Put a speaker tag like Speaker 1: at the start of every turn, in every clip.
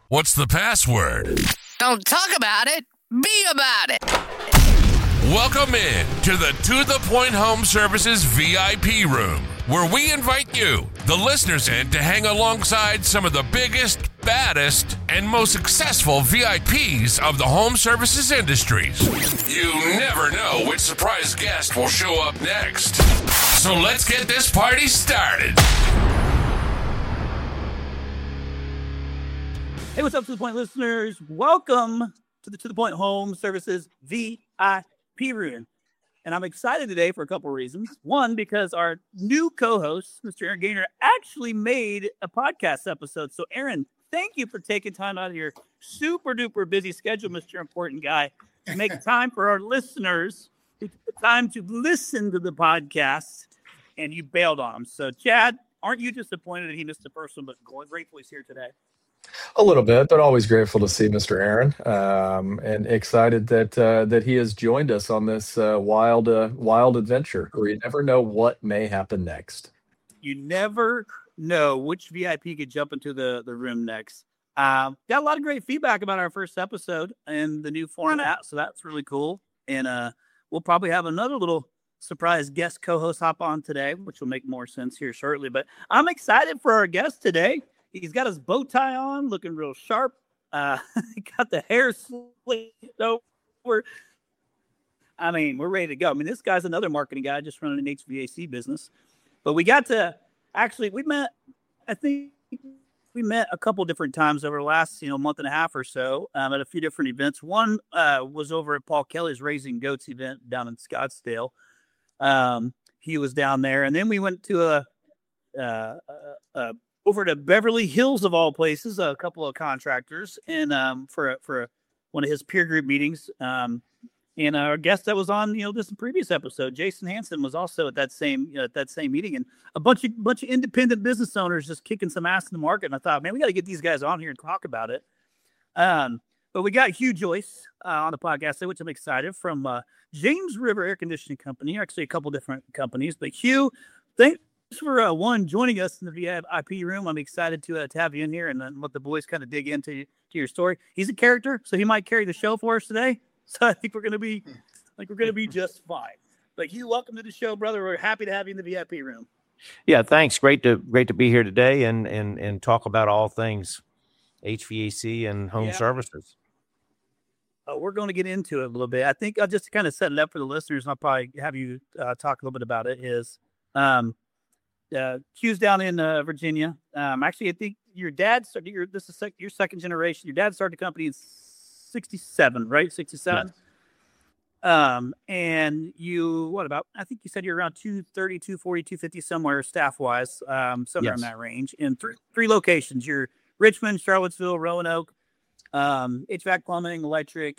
Speaker 1: What's the password?
Speaker 2: Don't talk about it. Be about it.
Speaker 1: Welcome in to the Point Home Services VIP room, where we invite you, the listeners, in to hang alongside some of the biggest, baddest, and most successful VIPs of the home services industries. You never know which surprise guest will show up next. So let's get this party started.
Speaker 3: Hey, what's up, To The Point listeners? Welcome to the Point Home Services VIP room. And I'm excited today for a couple of reasons. One, because our new co-host, Mr. Aaron Gaynor, actually made a podcast episode. So, Aaron, thank you for taking time out of your super-duper busy schedule, Mr. Important Guy, to make time for our listeners, to take the time to listen to the podcast, and you bailed on him. So, Chad, aren't you disappointed that he missed the first one, but grateful he's here today?
Speaker 4: A little bit, but always grateful to see Mr. Aaron, and excited that he has joined us on this wild adventure where you never know what may happen next.
Speaker 3: You never know which VIP could jump into the room next. Got a lot of great feedback about our first episode and the new format, so that's really cool. And we'll probably have another little surprise guest co-host hop on today, which will make more sense here shortly. But I'm excited for our guest today. He's got his bow tie on, looking real sharp. Got the hair slicked over. I mean, we're ready to go. I mean, this guy's another marketing guy just running an HVAC business. But we got to actually, we met a couple different times over the last, month and a half or so at a few different events. One was over at Paul Kelly's Raising Goats event down in Scottsdale. He was down there. And then we went to over to Beverly Hills, of all places, a couple of contractors, and for one of his peer group meetings. And our guest that was on, this previous episode, Jason Hansen, was also at that same meeting, and a bunch of independent business owners just kicking some ass in the market. And I thought, man, we got to get these guys on here and talk about it. But we got Hugh Joyce on the podcast today, which I'm excited, from James River Air Conditioning Company, actually a couple different companies. But Hugh, thanks for joining us in the VIP room. I'm excited to have you in here and let the boys kind of dig into your story. He's a character, so he might carry the show for us today. So I think we're gonna be just fine. But Hugh, welcome to the show, brother. We're happy to have you in the VIP room.
Speaker 5: Yeah, thanks. Great to be here today and talk about all things HVAC and home services.
Speaker 3: We're going to get into it a little bit. I think I'll just kind of set it up for the listeners, and I'll probably have you talk a little bit about it. Q's down in Virginia. Actually, I think your dad started. Your second generation. Your dad started the company in 67, right? 67. Yes. And you, I think you said you're around 230, 240, 250 somewhere staff wise, somewhere in that range. In three locations. You're Richmond, Charlottesville, Roanoke, HVAC, plumbing, electric,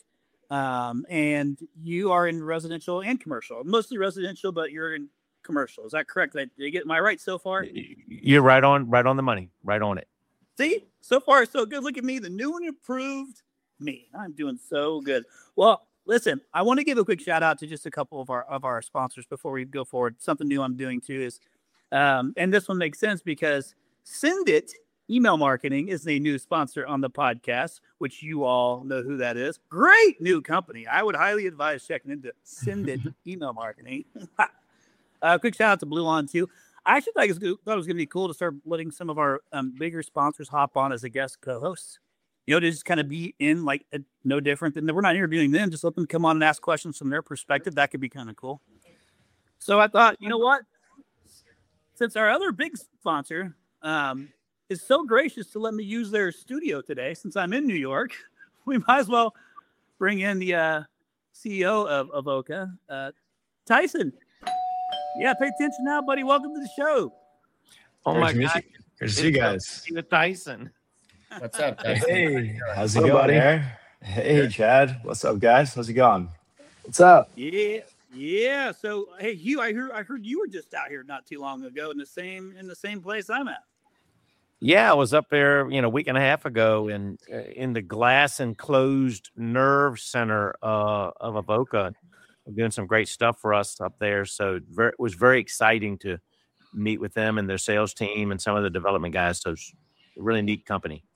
Speaker 3: and you are in residential and commercial. Mostly residential, but you're in commercial. Is that correct? Am I right so far?
Speaker 5: You're right on the money, right on it.
Speaker 3: See, so far so good. Look at me, the new and improved me. I'm doing so good. Well, listen, I want to give a quick shout out to just a couple of our sponsors before we go forward. Something new I'm doing too is, and this one makes sense because Send It Email Marketing is a new sponsor on the podcast, which you all know who that is. Great new company. I would highly advise checking into Send It Email Marketing. Quick shout out to Blue Lawn too. I actually thought it was going to be cool to start letting some of our bigger sponsors hop on as a guest co-host. To just kind of be in no different than we're not interviewing them. Just let them come on and ask questions from their perspective. That could be kind of cool. So I thought, you know what? Since our other big sponsor is so gracious to let me use their studio today, since I'm in New York, we might as well bring in the CEO of Avoca, Tyson. Yeah, pay attention now, buddy. Welcome to the show.
Speaker 5: Oh my God.
Speaker 4: Good to see you guys.
Speaker 5: With Tyson.
Speaker 6: What's up, Tyson?
Speaker 4: Hey, how's it going, buddy?
Speaker 6: Hey, Chad. What's up, guys? How's it going?
Speaker 4: What's up?
Speaker 3: Yeah. So, hey, Hugh, I heard you were just out here not too long ago in the same place I'm at.
Speaker 5: Yeah, I was up there, a week and a half ago in the glass enclosed nerve center of Avoca. Doing some great stuff for us up there. So it was very exciting to meet with them and their sales team and some of the development guys. So it's a really neat company.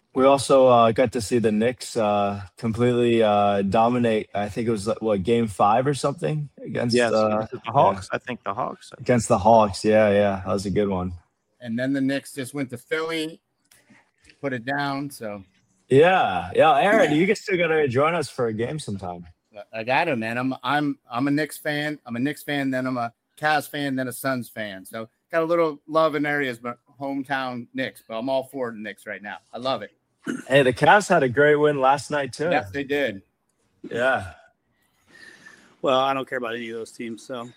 Speaker 6: We also got to see the Knicks completely dominate. I think it was game 5 or something against
Speaker 5: the Hawks. I think the Hawks
Speaker 6: against the Hawks. Yeah, that was a good one.
Speaker 7: And then the Knicks just went to Philly, put it down. So
Speaker 6: yeah. Aaron, you still got to join us for a game sometime.
Speaker 7: I got to, man. I'm a Knicks fan. I'm a Knicks fan. Then I'm a Cavs fan. Then a Suns fan. So got a little love in areas, but hometown Knicks. But I'm all for the Knicks right now. I love it.
Speaker 6: Hey, the Cavs had a great win last night too.
Speaker 7: Yes, they did.
Speaker 6: Yeah.
Speaker 3: Well, I don't care about any of those teams, so.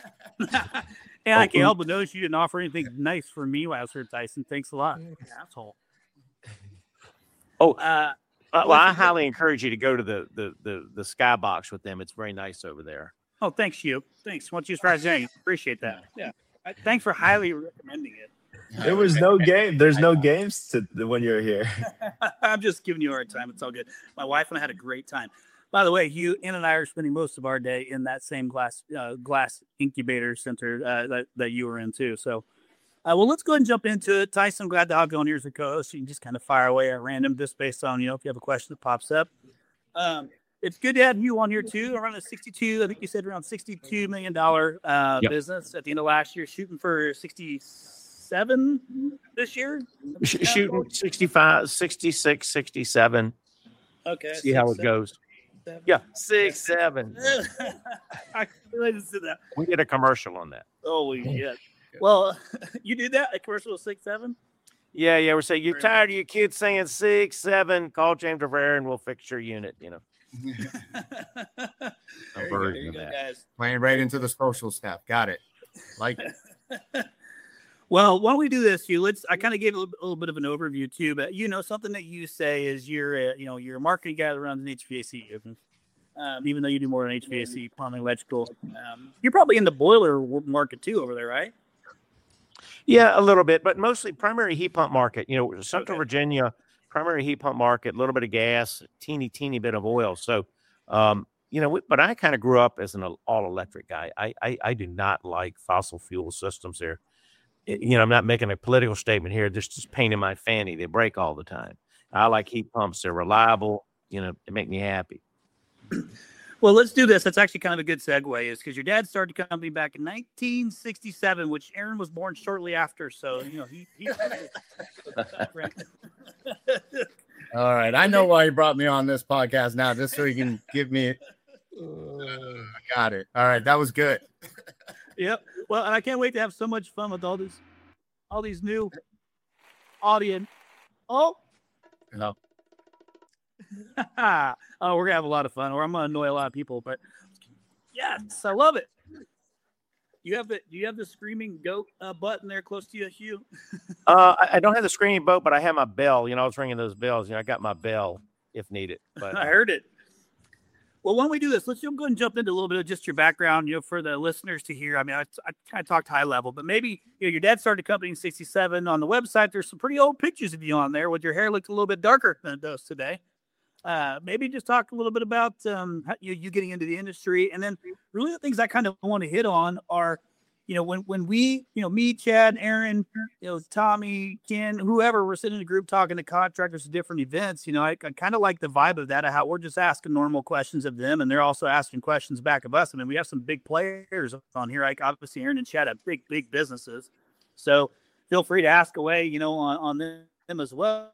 Speaker 3: I can't help but notice you didn't offer anything nice for me while I was here, Tyson. Thanks a lot, asshole.
Speaker 5: Well, I highly encourage you to go to the Skybox with them. It's very nice over there.
Speaker 3: Oh, thanks, you. Thanks. Once you start saying, appreciate that. Yeah. Thanks for highly recommending it.
Speaker 6: There was no game. There's no games when you're here.
Speaker 3: I'm just giving you a hard time. It's all good. My wife and I had a great time. By the way, Ann and I are spending most of our day in that same glass incubator center that you were in too. So, well, let's go ahead and jump into it. Tyson, I'm glad to have you on here as a co-host. You can just kind of fire away at random, just based on, if you have a question that pops up. It's good to have you on here too. Around a 62, I think you said around $62 million business at the end of last year, shooting for 67 this year.
Speaker 5: Shooting 65, 66, 67.
Speaker 3: Okay.
Speaker 5: See how it goes. 7. Yeah, 6, 7.
Speaker 3: I related to that.
Speaker 5: We did a commercial on that.
Speaker 3: Holy shit. Well, you did that? A commercial with 6, 7?
Speaker 5: Yeah. We're saying, you're tired of your kids saying 6, 7, call James Rivera and we'll fix your unit,
Speaker 3: There you go, guys.
Speaker 7: Playing right into the social stuff. Got it. Like it.
Speaker 3: Well, why don't we do this, Hugh? I kind of gave a little bit of an overview too, but something that you say is you're a marketing guy that runs an HVAC business. Even though you do more than HVAC, plumbing, electrical, you're probably in the boiler market too over there, right?
Speaker 5: Yeah, a little bit, but mostly primary heat pump market. Central Virginia, primary heat pump market, a little bit of gas, teeny bit of oil. So, but I kind of grew up as an all electric guy. I do not like fossil fuel systems there. I'm not making a political statement here. This is just pain in my fanny. They break all the time. I like heat pumps. They're reliable. They make me happy.
Speaker 3: Well, let's do this. That's actually kind of a good segue, is because your dad started the company back in 1967, which Aaron was born shortly after. So, he
Speaker 7: All right. I know why you brought me on this podcast now, just so you can give me got it. All right. That was good.
Speaker 3: Yep. Well, and I can't wait to have so much fun with all these new audience. Oh,
Speaker 7: no.
Speaker 3: Oh, we're gonna have a lot of fun, or I'm gonna annoy a lot of people. But yes, I love it. Do you have the screaming goat button there close to you, Hugh?
Speaker 5: I don't have the screaming boat, but I have my bell. I was ringing those bells. I got my bell if needed. But
Speaker 3: I heard it. Well, why don't we do this? Let's go ahead and jump into a little bit of just your background, for the listeners to hear. I mean, I kind of talked high level, but maybe your dad started a company in '67. On the website, there's some pretty old pictures of you on there, with your hair looked a little bit darker than it does today. Maybe just talk a little bit about you getting into the industry, and then really the things I kind of want to hit on are, when we, me, Chad, Aaron, Tommy, Ken, whoever, we're sitting in a group talking to contractors at different events, I kind of like the vibe of that, of how we're just asking normal questions of them, and they're also asking questions back of us. I mean, we have some big players on here, like obviously Aaron and Chad have big businesses, so feel free to ask away, on them as well.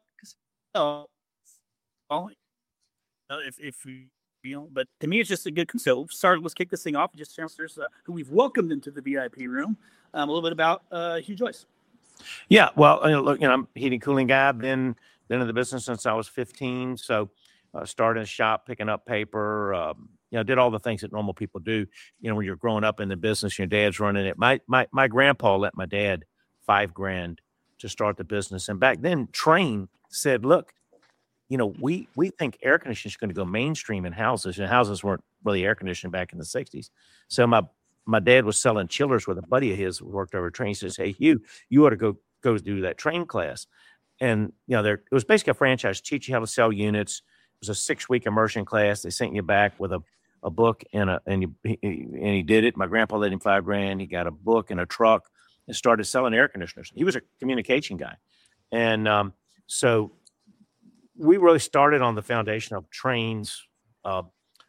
Speaker 3: If but to me, it's just a good. So, let's kick this thing off. Just downstairs, who we've welcomed into the VIP room. A little bit about Hugh Joyce.
Speaker 5: Yeah, well, look, I'm a heating cooling guy. I've been in the business since I was 15. So, started a shop, picking up paper. Did all the things that normal people do. When you're growing up in the business, your dad's running it. My grandpa let my dad $5,000 to start the business, and back then, Trane said, "Look, we think air conditioning is going to go mainstream in houses, and houses weren't really air conditioned back in the 60s. So my dad was selling chillers with a buddy of his who worked over Trane. He says, "Hey, Hugh, you ought to go do that Trane class." And, it was basically a franchise, teach you how to sell units. It was a 6-week immersion class. They sent you back with a book and he did it. My grandpa let him $5,000. He got a book and a truck and started selling air conditioners. He was a communication guy. And, so we really started on the foundation of Train's goal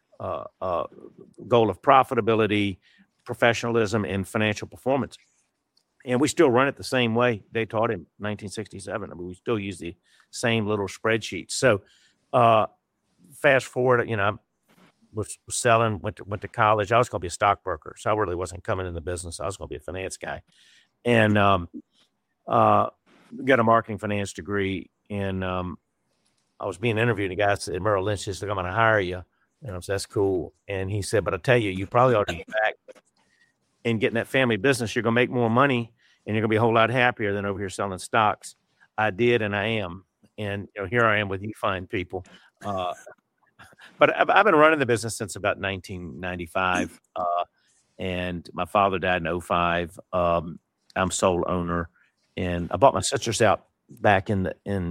Speaker 5: of profitability, professionalism, and financial performance. And we still run it the same way they taught in 1967. I mean, we still use the same little spreadsheet. So fast forward, I was selling, went to college. I was going to be a stockbroker, so I really wasn't coming in the business. I was going to be a finance guy. And got a marketing finance degree. And I was being interviewed. And the guy said, Merrill Lynch said, I'm going to hire you. And I said, that's cool. And he said, but I tell you, you probably ought to be back and get in that family business. You're going to make more money and you're going to be a whole lot happier than over here selling stocks. I did, and I am. And here I am with you fine people. But I've been running the business since about 1995. And my father died in 2005. I'm sole owner. And I bought my sisters out back in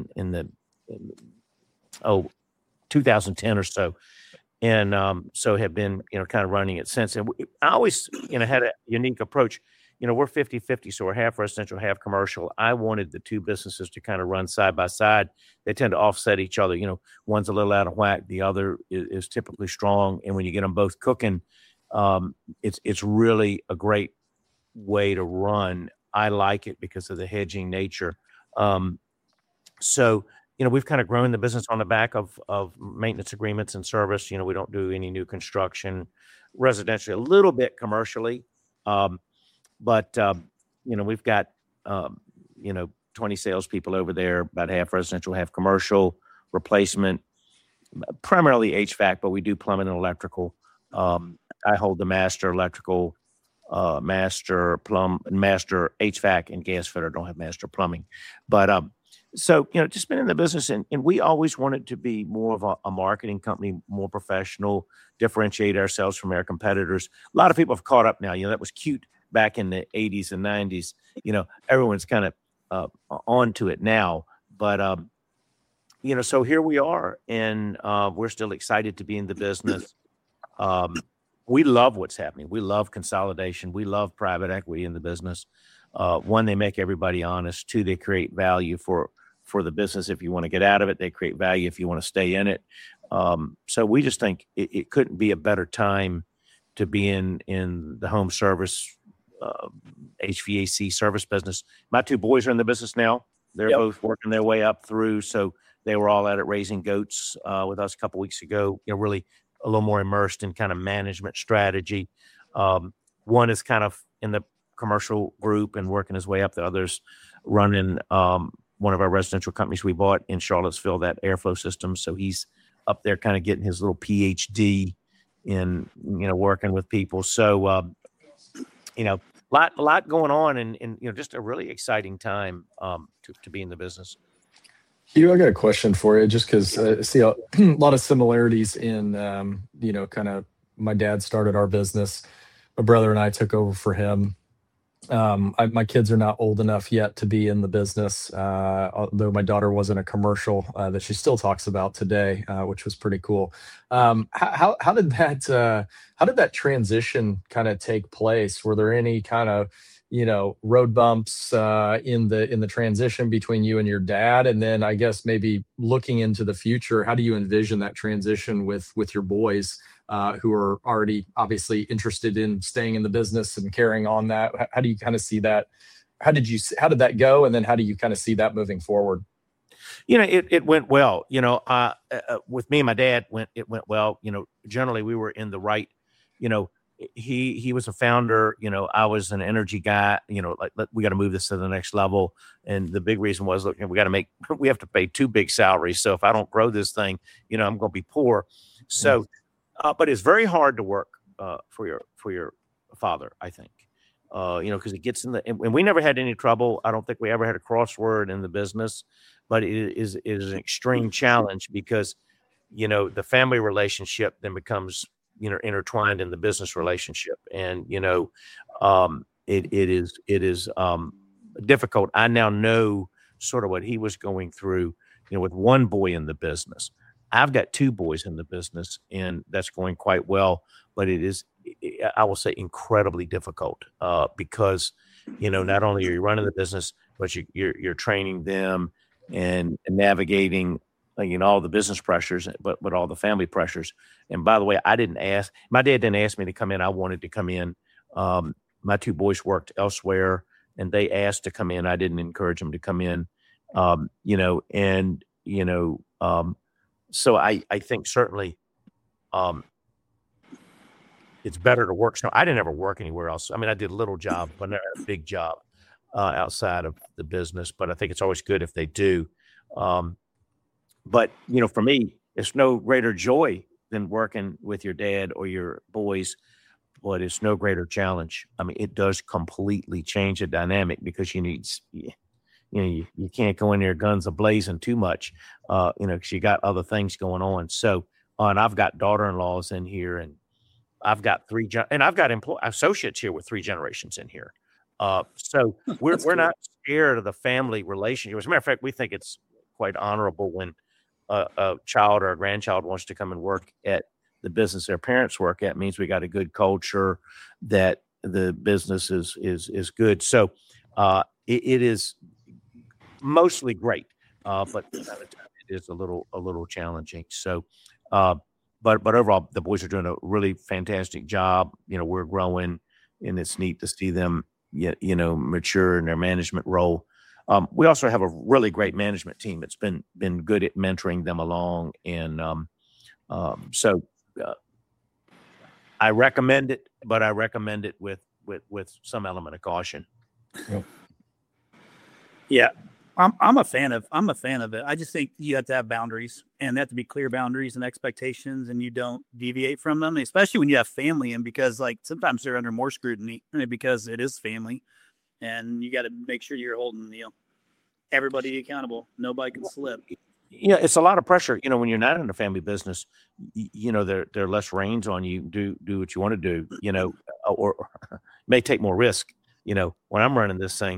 Speaker 5: 2010 or so. And so have been, kind of running it since. And I always, had a unique approach. We're 50-50, so we're half residential, half commercial. I wanted the two businesses to kind of run side by side. They tend to offset each other. One's a little out of whack. The other is typically strong. And when you get them both cooking, it's really a great way to run. I like it because of the hedging nature. So we've kind of grown the business on the back of maintenance agreements and service. We don't do any new construction, residentially, a little bit commercially. But we've got, 20 salespeople over there, about half residential, half commercial, replacement, primarily HVAC, but we do plumbing and electrical. I hold the master electrical, master HVAC, and gas fitter. Don't have master plumbing. But so, just been in the business, and we always wanted to be more of a marketing company, more professional, differentiate ourselves from our competitors. A lot of people have caught up now. That was cute back in the 80s and 90s. Everyone's kind of onto it now. But, so here we are, and we're still excited to be in the business. We love what's happening. We love consolidation. We love private equity in the business. One, they make everybody honest. Two, they create value for the business. If you want to get out of it, they create value if you want to stay in it. So we just think it couldn't be a better time to be in the home service, HVAC service business. My two boys are in the business now. They're both working their way up through. So they were all at it raising goats with us a couple weeks ago, really a little more immersed in kind of management strategy. One is kind of in the commercial group and working his way up. The other's running one of our residential companies we bought in Charlottesville, that airflow system. So he's up there kind of getting his little PhD in, working with people. So, lot going on and just a really exciting time to be in the business.
Speaker 4: Hugh, I got a question for you, just because I see a lot of similarities in, kind of my dad started our business. My brother and I took over for him. My kids are not old enough yet to be in the business, although my daughter was in a commercial that she still talks about today, which was pretty cool. How did that transition kind of take place? Were there any kind of road bumps in the transition between you and your dad? And then I guess maybe looking into the future, how do you envision that transition with your boys who are already obviously interested in staying in the business and carrying on that? How do you kind of see that? How did that go? And then how do you kind of see that moving forward?
Speaker 5: It went well. With me and my dad, it went well. Generally we were in the right, he was a founder, I was an energy guy, we got to move this to the next level. And the big reason was, look, we have to pay two big salaries. So if I don't grow this thing, I'm going to be poor. So, but it's very hard to work for your father, I think, because it gets in and we never had any trouble. I don't think we ever had a crossword in the business, but it is an extreme challenge because, the family relationship then becomes, intertwined in the business relationship. And, it is difficult. I now know sort of what he was going through, with one boy in the business. I've got two boys in the business, and that's going quite well. But it is, I will say, incredibly difficult because, not only are you running the business, but you're training them and navigating all the business pressures, but all the family pressures. And by the way, my dad didn't ask me to come in. I wanted to come in. My two boys worked elsewhere and they asked to come in. I didn't encourage them to come in, so I think certainly, it's better to work. So I didn't ever work anywhere else. I mean, I did a little job, but not a big job outside of the business. But I think it's always good if they do. But for me, it's no greater joy than working with your dad or your boys, but it's no greater challenge. I mean, it does completely change the dynamic because you can't go in there guns a-blazing too much, because you got other things going on. So, and I've got daughter-in-laws in here, and I've got I've got associates here with 3 generations in here. So we're not scared of the family relationship. As a matter of fact, we think it's quite honorable when a child or a grandchild wants to come and work at the business their parents work at. It means we got a good culture, that the business is good. So it is mostly great, but it is a little challenging. So, but overall, the boys are doing a really fantastic job. We're growing, and it's neat to see them, mature in their management role. We also have a really great management team that's been good at mentoring them along, and so I recommend it, but I recommend it with some element of caution.
Speaker 3: Yeah. I'm a fan of it. I just think you have to have boundaries, and they have to be clear boundaries and expectations, and you don't deviate from them, especially when you have family. And because sometimes they're under more scrutiny because it is family, and you got to make sure you're holding everybody accountable. Nobody can slip.
Speaker 5: Yeah, it's a lot of pressure. When you're not in a family business, there are less reins on you. Do what you want to do. Or may take more risk. When I'm running this thing,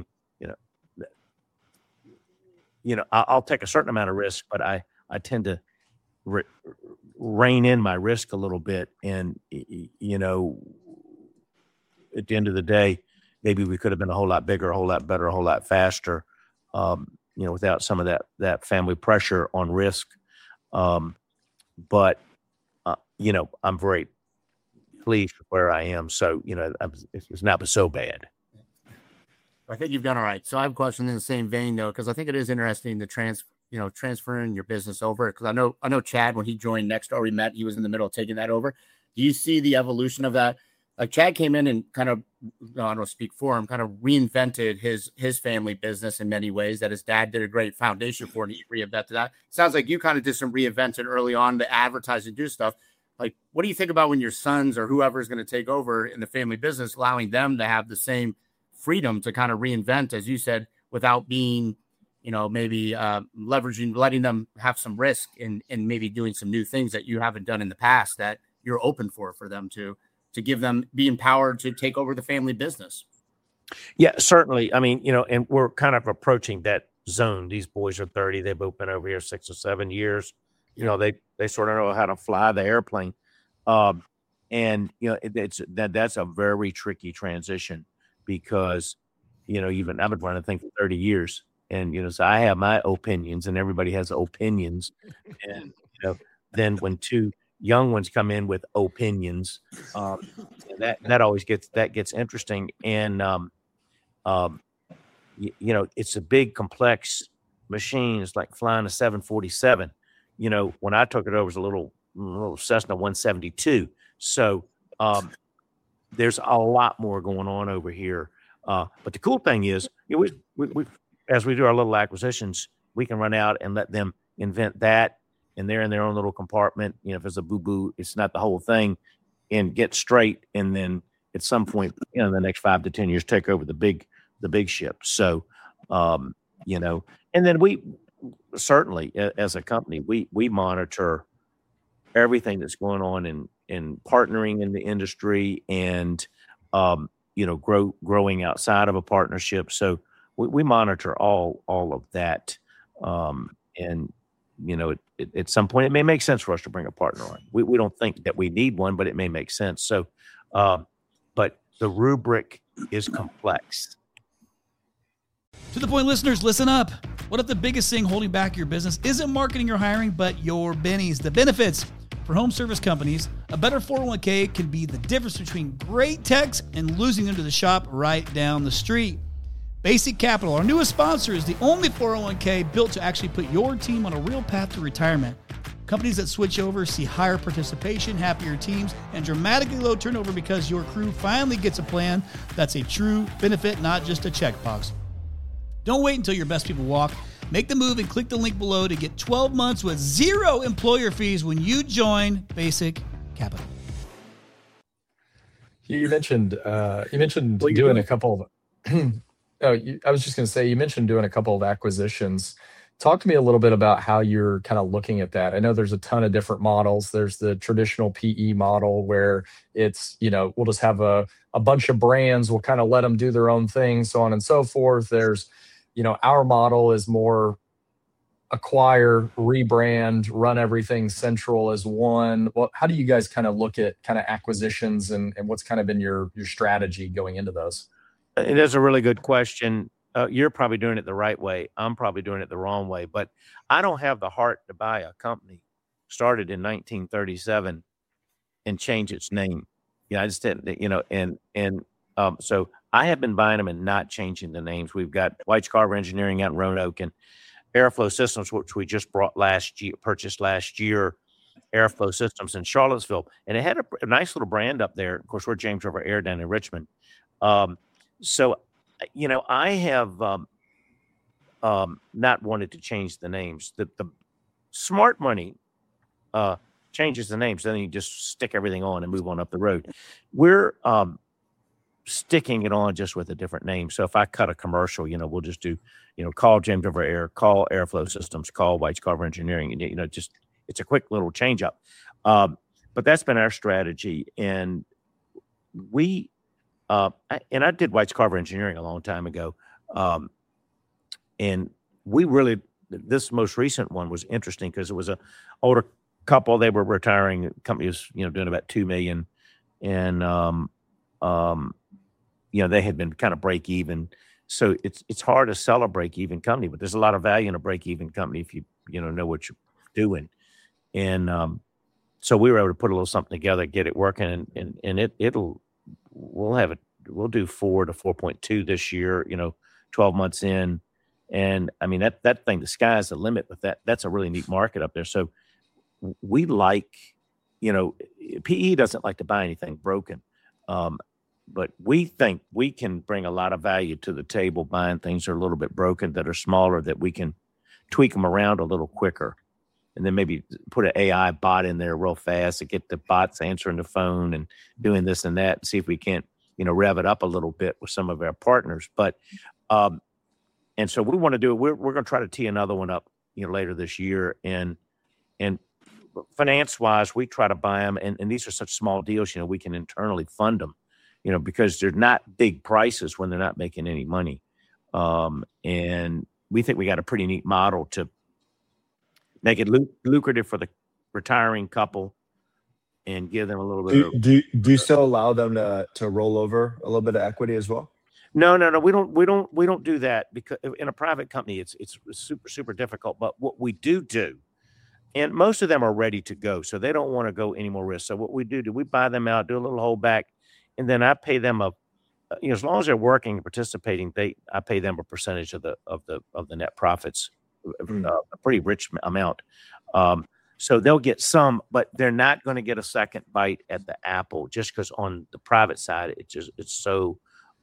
Speaker 5: I'll take a certain amount of risk, but I tend to rein in my risk a little bit. And, at the end of the day, maybe we could have been a whole lot bigger, a whole lot better, a whole lot faster, without some of that family pressure on risk. But I'm very pleased with where I am. So, it's not been so bad.
Speaker 7: I think you've done all right. So I have a question in the same vein, though, because I think it is interesting to transferring your business over. Because I know Chad, when he joined Nexstar, we met, he was in the middle of taking that over. Do you see the evolution of that? Like Chad came in and kind of, I don't speak for him, kind of reinvented his family business in many ways that his dad did a great foundation for, and he reinvented that. Sounds like you kind of did some reinventing early on to advertise and do stuff. Like, what do you think about when your sons or whoever is going to take over in the family business, allowing them to have the same freedom to kind of reinvent, as you said, without being, maybe leveraging, letting them have some risk and maybe doing some new things that you haven't done in the past that you're open for them to give them, be empowered to take over the family business?
Speaker 5: Yeah, certainly. I mean, and we're kind of approaching that zone. These boys are 30. They've both been over here 6 or 7 years. They sort of know how to fly the airplane. And, that's a very tricky transition. Because, even I've been running things for 30 years, and so I have my opinions, and everybody has opinions, and then when 2 young ones come in with opinions, that always gets interesting, and it's a big complex machine. It's like flying a 747. When I took it over, it was a little Cessna 172. So. There's a lot more going on over here. But the cool thing is, we as we do our little acquisitions, we can run out and let them invent that, and they're in their own little compartment. If it's a boo-boo, it's not the whole thing, and get straight. And then at some point, in the next 5 to 10 years, take over the big ship. So, and then we certainly, as a company, we monitor everything that's going on in partnering in the industry and, growing outside of a partnership. So we monitor all of that. And, at some point it may make sense for us to bring a partner on. We don't think that we need one, but it may make sense. So, but the rubric is complex.
Speaker 8: To the Point listeners, listen up. What if the biggest thing holding back your business isn't marketing or hiring, but your bennies, the benefits? For home service companies, a better 401k can be the difference between great techs and losing them to the shop right down the street. Basic Capital, our newest sponsor, is the only 401k built to actually put your team on a real path to retirement. Companies that switch over see higher participation, happier teams, and dramatically low turnover because your crew finally gets a plan that's a true benefit, not just a checkbox. Don't wait until your best people walk. Make the move and click the link below to get 12 months with 0 employer fees when you join Basic Capital.
Speaker 4: You mentioned doing a couple of I was just going to say, you mentioned doing a couple of acquisitions. Talk to me a little bit about how you're kind of looking at that. I know there's a ton of different models. There's the traditional PE model where it's, we'll just have a bunch of brands. We'll kind of let them do their own thing, so on and so forth. There's, our model is more acquire, rebrand, run everything central as one. Well, how do you guys kind of look at kind of acquisitions and what's kind of been your strategy going into those?
Speaker 5: It is a really good question. You're probably doing it the right way. I'm probably doing it the wrong way, but I don't have the heart to buy a company started in 1937 and change its name. I just didn't, so I have been buying them and not changing the names. We've got White's Carver Engineering out in Roanoke and Airflow Systems, which we just purchased last year, Airflow Systems in Charlottesville. And it had a nice little brand up there. Of course, we're James River Air down in Richmond. So, I have not wanted to change the names. The smart money changes the names. Then you just stick everything on and move on up the road. We're sticking it on just with a different name. So if I cut a commercial, we'll just do, call James River Air, call Airflow Systems, call White's Carver Engineering. Just it's a quick little change up. But that's been our strategy. And we I did White's Carver Engineering a long time ago. And we really, this most recent one was interesting because it was a older couple. They were retiring. The company was, doing about $2 million. And, they had been kind of break even. So it's hard to sell a break even company, but there's a lot of value in a break even company if you, know what you're doing. And so we were able to put a little something together, get it working, and we'll do 4 to 4.2 this year, 12 months in. And I mean, that thing, the sky's the limit with that. That's a really neat market up there. So we like, PE doesn't like to buy anything broken. But we think we can bring a lot of value to the table buying things that are a little bit broken, that are smaller, that we can tweak them around a little quicker. And then maybe put an AI bot in there real fast to get the bots answering the phone and doing this and that, and see if we can't, rev it up a little bit with some of our partners. But, and so we want to do it. We're going to try to tee another one up, later this year. And finance wise, we try to buy them. And these are such small deals, we can internally fund them, because they're not big prices when they're not making any money. And we think we got a pretty neat model to make it lucrative for the retiring couple and give them a little bit.
Speaker 6: Do you still allow them to roll over a little bit of equity as well?
Speaker 5: No. We don't do that, because in a private company, it's super, super difficult. But what we do, and most of them are ready to go, so they don't want to go any more risk. So what we do, we buy them out, do a little holdback, and then I pay them as long as they're working and participating, I pay them a percentage of the net profits, a pretty rich amount. So they'll get some, but they're not going to get a second bite at the apple, just because on the private side, it's so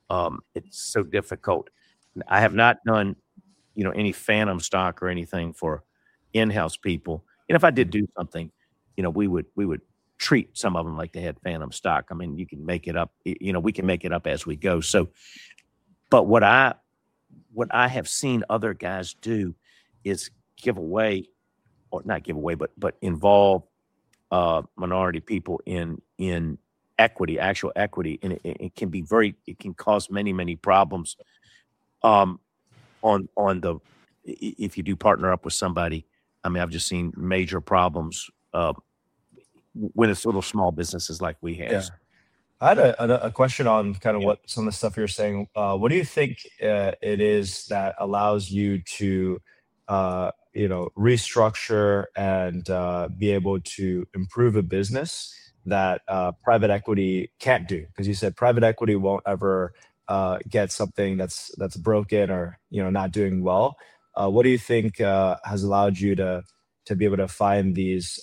Speaker 5: difficult. I have not done, any phantom stock or anything for in-house people. And if I did do something, we would treat some of them like they had phantom stock. I mean, you can make it up, we can make it up as we go. So, but what I have seen other guys do is give away, or not give away, but involve minority people in equity, actual equity, and it can be it can cause many problems. If you do partner up with somebody, I mean, I've just seen major problems when it's little small businesses like we have.
Speaker 6: Yeah. I had a question on kind of what some of the stuff you're saying. What do you think it is that allows you to restructure and be able to improve a business that private equity can't do? Because you said private equity won't ever get something that's broken or not doing well. What do you think has allowed you to be able to find these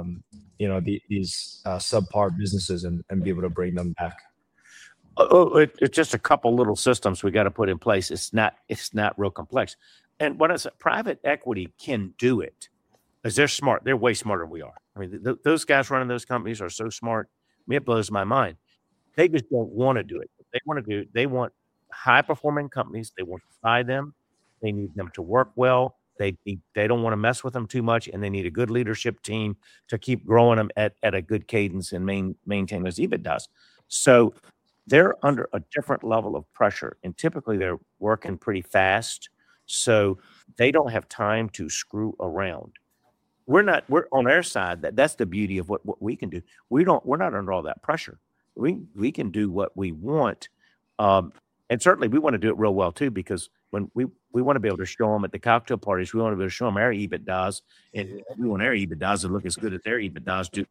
Speaker 6: these subpar businesses and be able to bring them back?
Speaker 5: It's just a couple little systems we got to put in place. It's not real complex. And what I said, private equity can do it because they're smart. They're way smarter than we are. I mean, those guys running those companies are so smart. I mean, it blows my mind. They just don't want to do it. They want high performing companies. They want to buy them. They need them to work well. They don't want to mess with them too much, and they need a good leadership team to keep growing them at a good cadence and maintain those EBITDAs. So they're under a different level of pressure, and typically they're working pretty fast, so they don't have time to screw around. We're on our side. That's the beauty of what we can do. We're not under all that pressure. We can do what we want, and certainly we want to do it real well too, because when we want to be able to show them at the cocktail parties, we want to be able to show them our EBITDAs, and we want our EBITDAs to look as good as their EBITDAs do,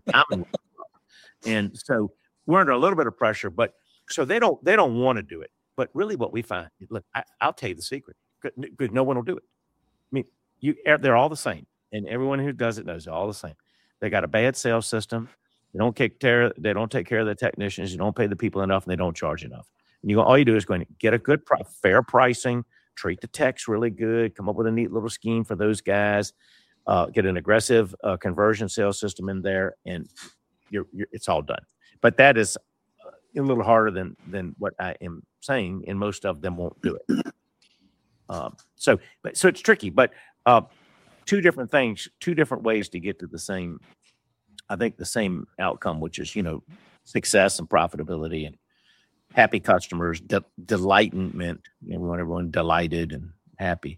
Speaker 5: and so we're under a little bit of pressure, but so they don't want to do it. But really, what we find, look, I'll tell you the secret, because no one will do it. I mean, they're all the same, and everyone who does it knows they're all the same. They got a bad sales system. They don't take care of the technicians. You don't pay the people enough, and they don't charge enough. And all you do is go and get a good, fair pricing, treat the techs really good, come up with a neat little scheme for those guys, get an aggressive conversion sales system in there, and it's all done. But that is a little harder than what I am saying, and most of them won't do it. So it's tricky, but two different things, two different ways to get to the same outcome, which is success and profitability and happy customers, delightment. We want everyone delighted and happy.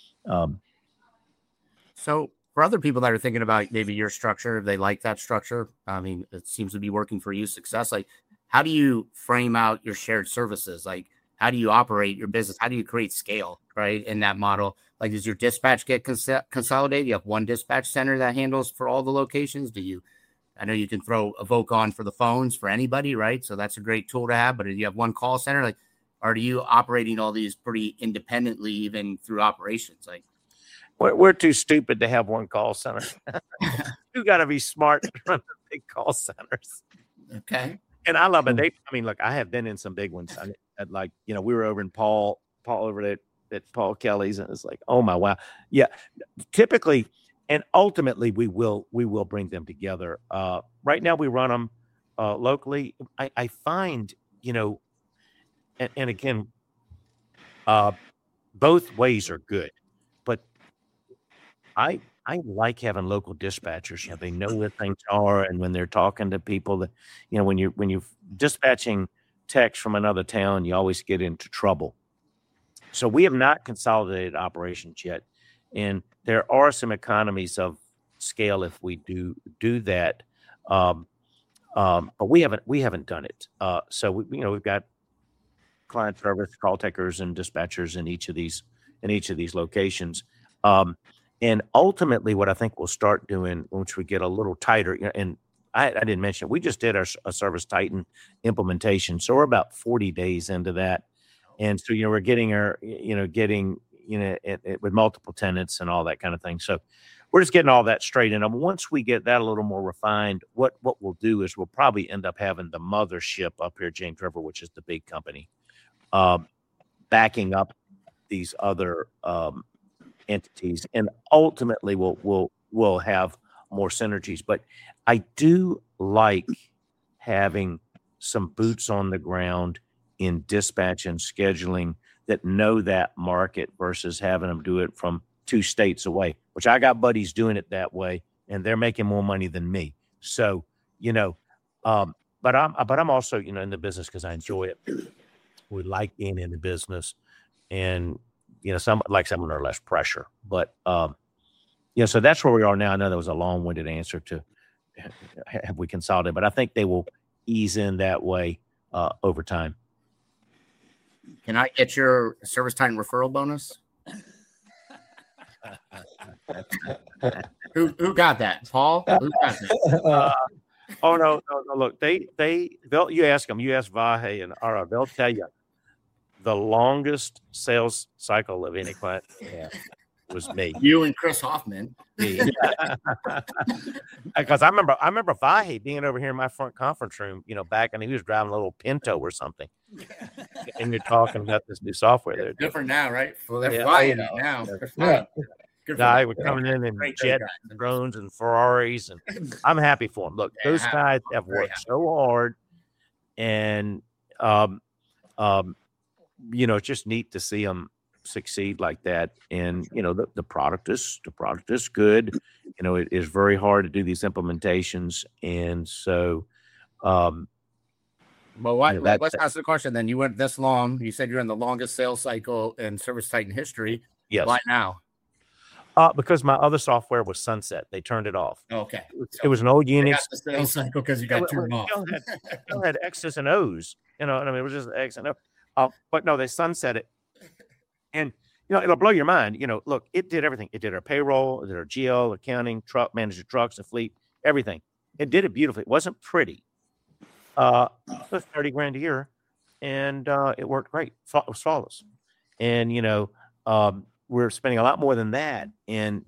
Speaker 7: So for other people that are thinking about maybe your structure, if they like that structure, I mean, it seems to be working for you, success. Like, how do you frame out your shared services? Like, how do you operate your business? How do you create scale, right, in that model? Like, does your dispatch get consolidated? You have one dispatch center that handles for all the locations? I know you can throw Evoke on for the phones for anybody, right? So that's a great tool to have. But if you have one call center, like, are you operating all these pretty independently, even through operations? Like,
Speaker 5: we're too stupid to have one call center. You got to be smart to run the big call centers.
Speaker 7: Okay.
Speaker 5: And I love it. Look, I have been in some big ones. We were over in Paul over at Paul Kelly's, and it's like, oh my, wow. Yeah. Typically, and ultimately we will bring them together. Right now we run them locally. I find, and again, both ways are good, but I like having local dispatchers. They know where things are, and when they're talking to people, that when you're dispatching techs from another town, you always get into trouble. So we have not consolidated operations yet, and there are some economies of scale if we do that, but we haven't done it. So we've got client service, call takers, and dispatchers in each of these locations. And ultimately, what I think we'll start doing once we get a little tighter, and I didn't mention it, we just did a Service Titan implementation, so we're about 40 days into that, and so we're getting with multiple tenants and all that kind of thing. So we're just getting all that straight. And once we get that a little more refined, what we'll do is we'll probably end up having the mothership up here, James River, which is the big company, backing up these other entities, and ultimately we'll have more synergies. But I do like having some boots on the ground in dispatch and scheduling that know that market versus having them do it from 2 states away, which I got buddies doing it that way, and they're making more money than me. So, but I'm also, in the business because I enjoy it. We like being in the business, and, some under less pressure, but, so that's where we are now. I know that was a long-winded answer to have we consolidated, but I think they will ease in that way over time.
Speaker 7: Can I get your Service Titan referral bonus? Who got that? Paul? Who got that?
Speaker 5: Oh no. Look, they'll you ask them. You ask Vahe and Ara. They'll tell you the longest sales cycle of any client was me.
Speaker 7: You and Chris Hoffman.
Speaker 5: Because I remember Vahe being over here in my front conference room, back, and he was driving a little Pinto or something. And you're talking about this new software. They're
Speaker 7: different now, right? Well, they're
Speaker 5: Yeah,
Speaker 7: flying
Speaker 5: I know.
Speaker 7: now.
Speaker 5: Yeah.
Speaker 7: Good for
Speaker 5: Guy
Speaker 7: them.
Speaker 5: were coming in
Speaker 7: Great
Speaker 5: jets
Speaker 7: guys.
Speaker 5: and drones and Ferraris, and I'm happy for them. Look, those guys have
Speaker 7: Very
Speaker 5: worked so hard, and it's just neat to see them succeed like that. And the product is good. It is very hard to do these implementations, and so.
Speaker 7: Well, let's ask the question then. You went this long. You said you're in the longest sales cycle in ServiceTitan history.
Speaker 5: Yes.
Speaker 7: Why now?
Speaker 5: Because my other software was sunset. They turned it off.
Speaker 7: Okay.
Speaker 5: It was an old
Speaker 7: You
Speaker 5: Unix.
Speaker 7: got the sales cycle because you got turned off.
Speaker 5: It had X's and O's, and I mean, it was just X and O. But no, they sunset it. And, it'll blow your mind. Look, it did everything. It did our payroll, it did our GL, accounting, managed the trucks, the fleet, everything. It did it beautifully. It wasn't pretty. It was $30,000 a year, and it worked great. It was flawless. And, we're spending a lot more than that. And,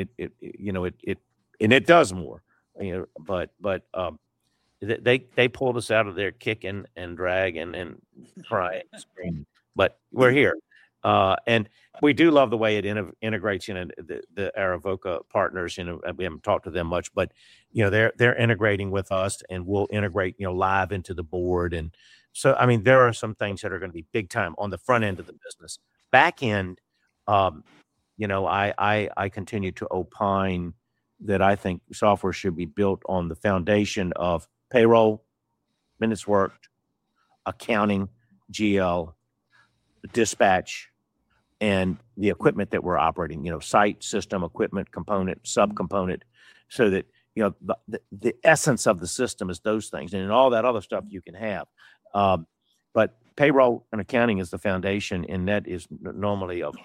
Speaker 5: it does more, but they pulled us out of there kicking and dragging and crying, screaming, but we're here. And we do love the way it integrates, the Aravoca partners, we haven't talked to them much, but, they're integrating with us, and we'll integrate, live into the board. And so, I mean, there are some things that are going to be big time on the front end of the business. Back end, I continue to opine that I think software should be built on the foundation of payroll, minutes worked, accounting, GL, dispatch, and the equipment that we're operating, site, system, equipment, component, subcomponent, so that, the essence of the system is those things, and all that other stuff you can have. But payroll and accounting is the foundation, and that is normally a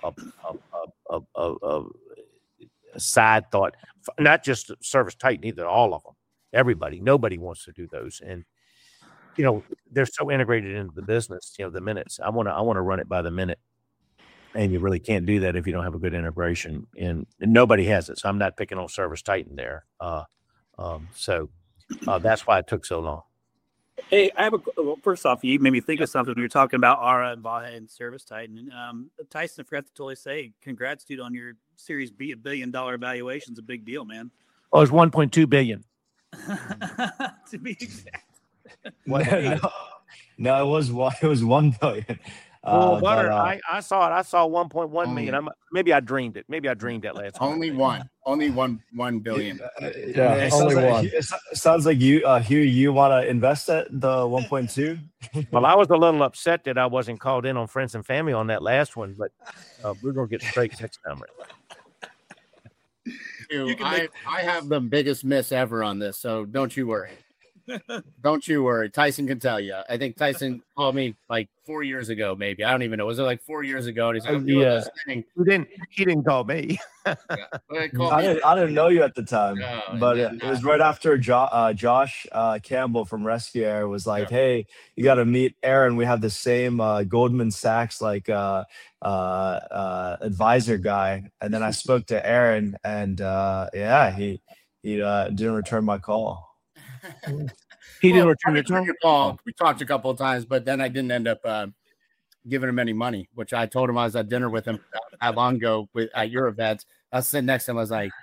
Speaker 5: side thought, not just ServiceTitan, either, all of them. Nobody wants to do those, and they're so integrated into the business. The minutes, I want to run it by the minute, and you really can't do that if you don't have a good integration, and nobody has it. So I'm not picking on ServiceTitan there. So that's why it took so long.
Speaker 3: Hey, I have first off, you made me think of something when you're talking about Ara and Vahe and ServiceTitan. Tyson, I forgot to totally say, congrats, dude, on your Series B, $1 billion valuation. It's a big deal, man.
Speaker 5: Oh, it's 1.2 billion.
Speaker 3: To be exact.
Speaker 6: No, it was 1 billion.
Speaker 5: Butter, I saw it. I saw 1.1 million. Maybe I dreamed it. Maybe I dreamed that last
Speaker 7: Only one 1 billion.
Speaker 4: Yeah, only one.
Speaker 6: It sounds like you, Hugh, you want to invest at the 1.2?
Speaker 5: Well, I was a little upset that I wasn't called in on Friends and Family on that last one, but we're going to get straight next time.
Speaker 7: I have the biggest miss ever on this, so don't you worry. Don't you worry. Tyson can tell you. I think Tyson called me like 4 years ago, maybe. I don't even know. Was it like 4 years ago? And he's like,
Speaker 5: He didn't call me.
Speaker 6: I didn't know you at the time, but it was right after Josh Campbell from Rescue Air was like, "Hey, you got to meet Aaron. We have the same Goldman Sachs advisor guy." And then I spoke to Aaron, and he didn't return my call.
Speaker 5: He didn't return
Speaker 7: your call. We talked a couple of times, but then I didn't end up giving him any money, which I told him I was at dinner with him not long ago at your event. I was sitting next to him. I was like,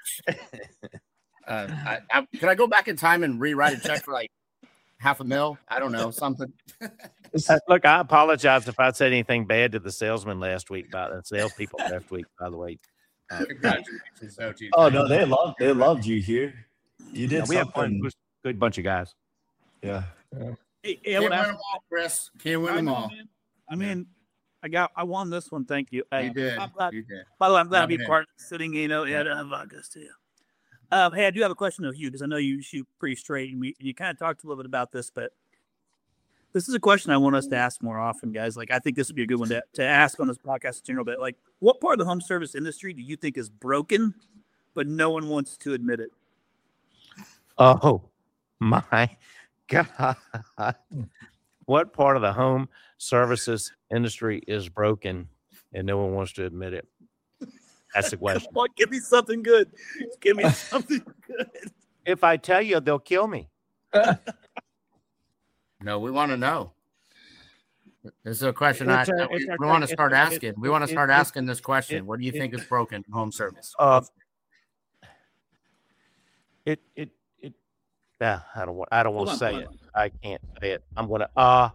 Speaker 7: can I go back in time and rewrite a check for like $500,000? I don't know, something.
Speaker 5: Look, I apologize if I said anything bad to the salesman last week, about the salespeople last week, by the way.
Speaker 7: Congratulations.
Speaker 6: Oh, no, they loved you here. You did
Speaker 5: we
Speaker 6: something.
Speaker 5: Had good bunch of guys.
Speaker 6: Yeah.
Speaker 3: Hey,
Speaker 7: Can't win them all, Chris. Can't win them all.
Speaker 3: I mean, I won this one. Thank you.
Speaker 7: You did.
Speaker 3: You did. By the way, I'm glad to be part sitting, at August too. Hey, I do have a question of you, because I know you shoot pretty straight, and you kind of talked a little bit about this, but This is a question I want us to ask more often, guys. Like, I think this would be a good one to ask on this podcast in general. But like, what part of the home service industry do you think is broken, but no one wants to admit it?
Speaker 5: Oh my God. What part of the home services industry is broken and no one wants to admit it? That's the question.
Speaker 3: Come on, give me something good. Give me something good.
Speaker 5: If I tell you, they'll kill me.
Speaker 7: No, we want to know. This is a question we want to start asking. We want to start asking this question. What do you think is broken in home service?
Speaker 5: I don't want to say it. I can't say it. I'm gonna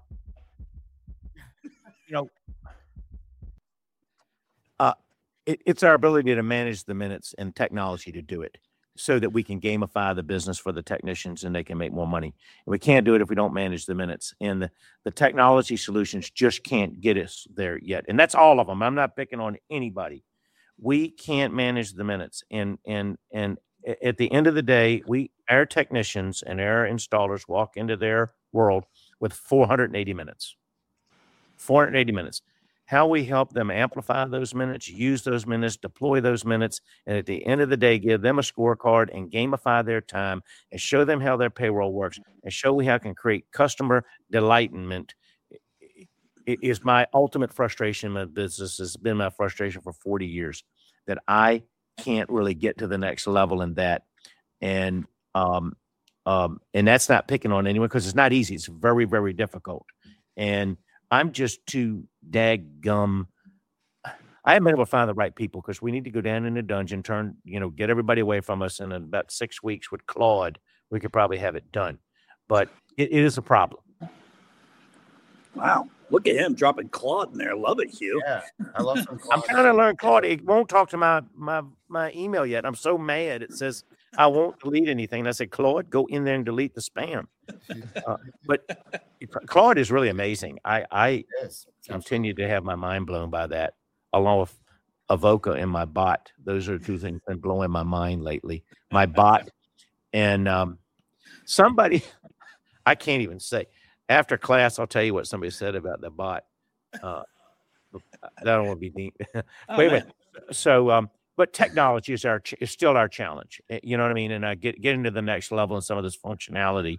Speaker 5: it's our ability to manage the minutes and technology to do it, so that we can gamify the business for the technicians and they can make more money. And we can't do it if we don't manage the minutes. And the technology solutions just can't get us there yet. And that's all of them. I'm not picking on anybody. We can't manage the minutes. And at the end of the day, our technicians and our installers walk into their world with 480 minutes. 480 minutes. How we help them amplify those minutes, use those minutes, deploy those minutes, and at the end of the day, give them a scorecard and gamify their time and show them how their payroll works and show how it can create customer delightment. It is my ultimate frustration in my business. It's been my frustration for 40 years that I can't really get to the next level in that. And that's not picking on anyone because it's not easy. It's very, very difficult. And I'm just too daggum. I haven't been able to find the right people because we need to go down in the dungeon, get everybody away from us. And in about 6 weeks with Claude, we could probably have it done. But it is a problem.
Speaker 3: Wow. Look at him dropping Claude in there. Love it, Hugh.
Speaker 7: Yeah, I love some Claude.
Speaker 5: I'm trying to learn Claude. It won't talk to my email yet. I'm so mad. It says I won't delete anything. And I said, Claude, go in there and delete the spam. But Claude is really amazing. I continue to have my mind blown by that, along with Avoca and my bot. Those are two things that have been blowing my mind lately. My bot and somebody, I can't even say. After class, I'll tell you what somebody said about the bot. I don't want to be deep. Wait a minute. So, but technology is still our challenge. You know what I mean? And getting to the next level and some of this functionality,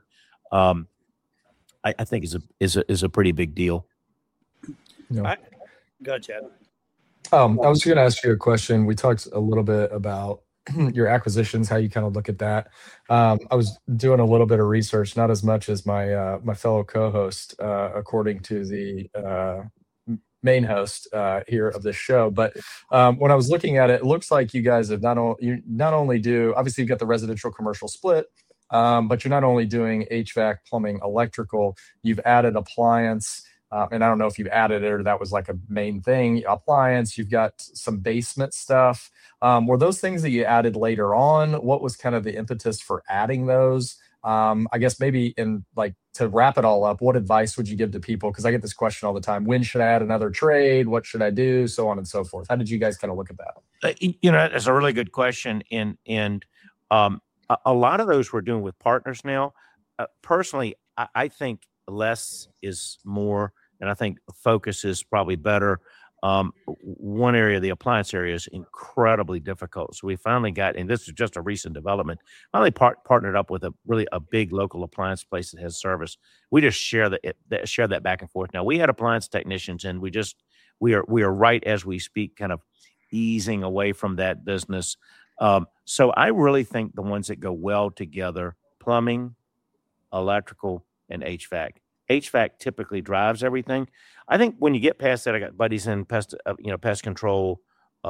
Speaker 5: I think is a pretty big deal.
Speaker 3: Yeah. Go ahead, Chad.
Speaker 4: I was going to ask you a question. We talked a little bit about your acquisitions, how you kind of look at that. I was doing a little bit of research, not as much as my fellow co-host, according to the main host here of this show. But when I was looking at it, it looks like you guys have not only do, obviously you've got the residential commercial split, but you're not only doing HVAC, plumbing, electrical, you've added appliance. And I don't know if you've added it or that was like a main thing. Appliance, you've got some basement stuff. Were those things that you added later on? What was kind of the impetus for adding those? I guess maybe to wrap it all up, what advice would you give to people? Because I get this question all the time. When should I add another trade? What should I do? So on and so forth. How did you guys kind of look at that?
Speaker 5: That's a really good question. And a lot of those we're doing with partners now. Personally, I think less is more, and I think focus is probably better. One area, the appliance area, is incredibly difficult. So we finally got, and this is just a recent development, finally partnered up with a big local appliance place that has service. We just share that back and forth. Now we had appliance technicians, and we are right as we speak, kind of easing away from that business. So I really think the ones that go well together: plumbing, electrical, and HVAC. HVAC typically drives everything. I think when you get past that, I got buddies in pest control.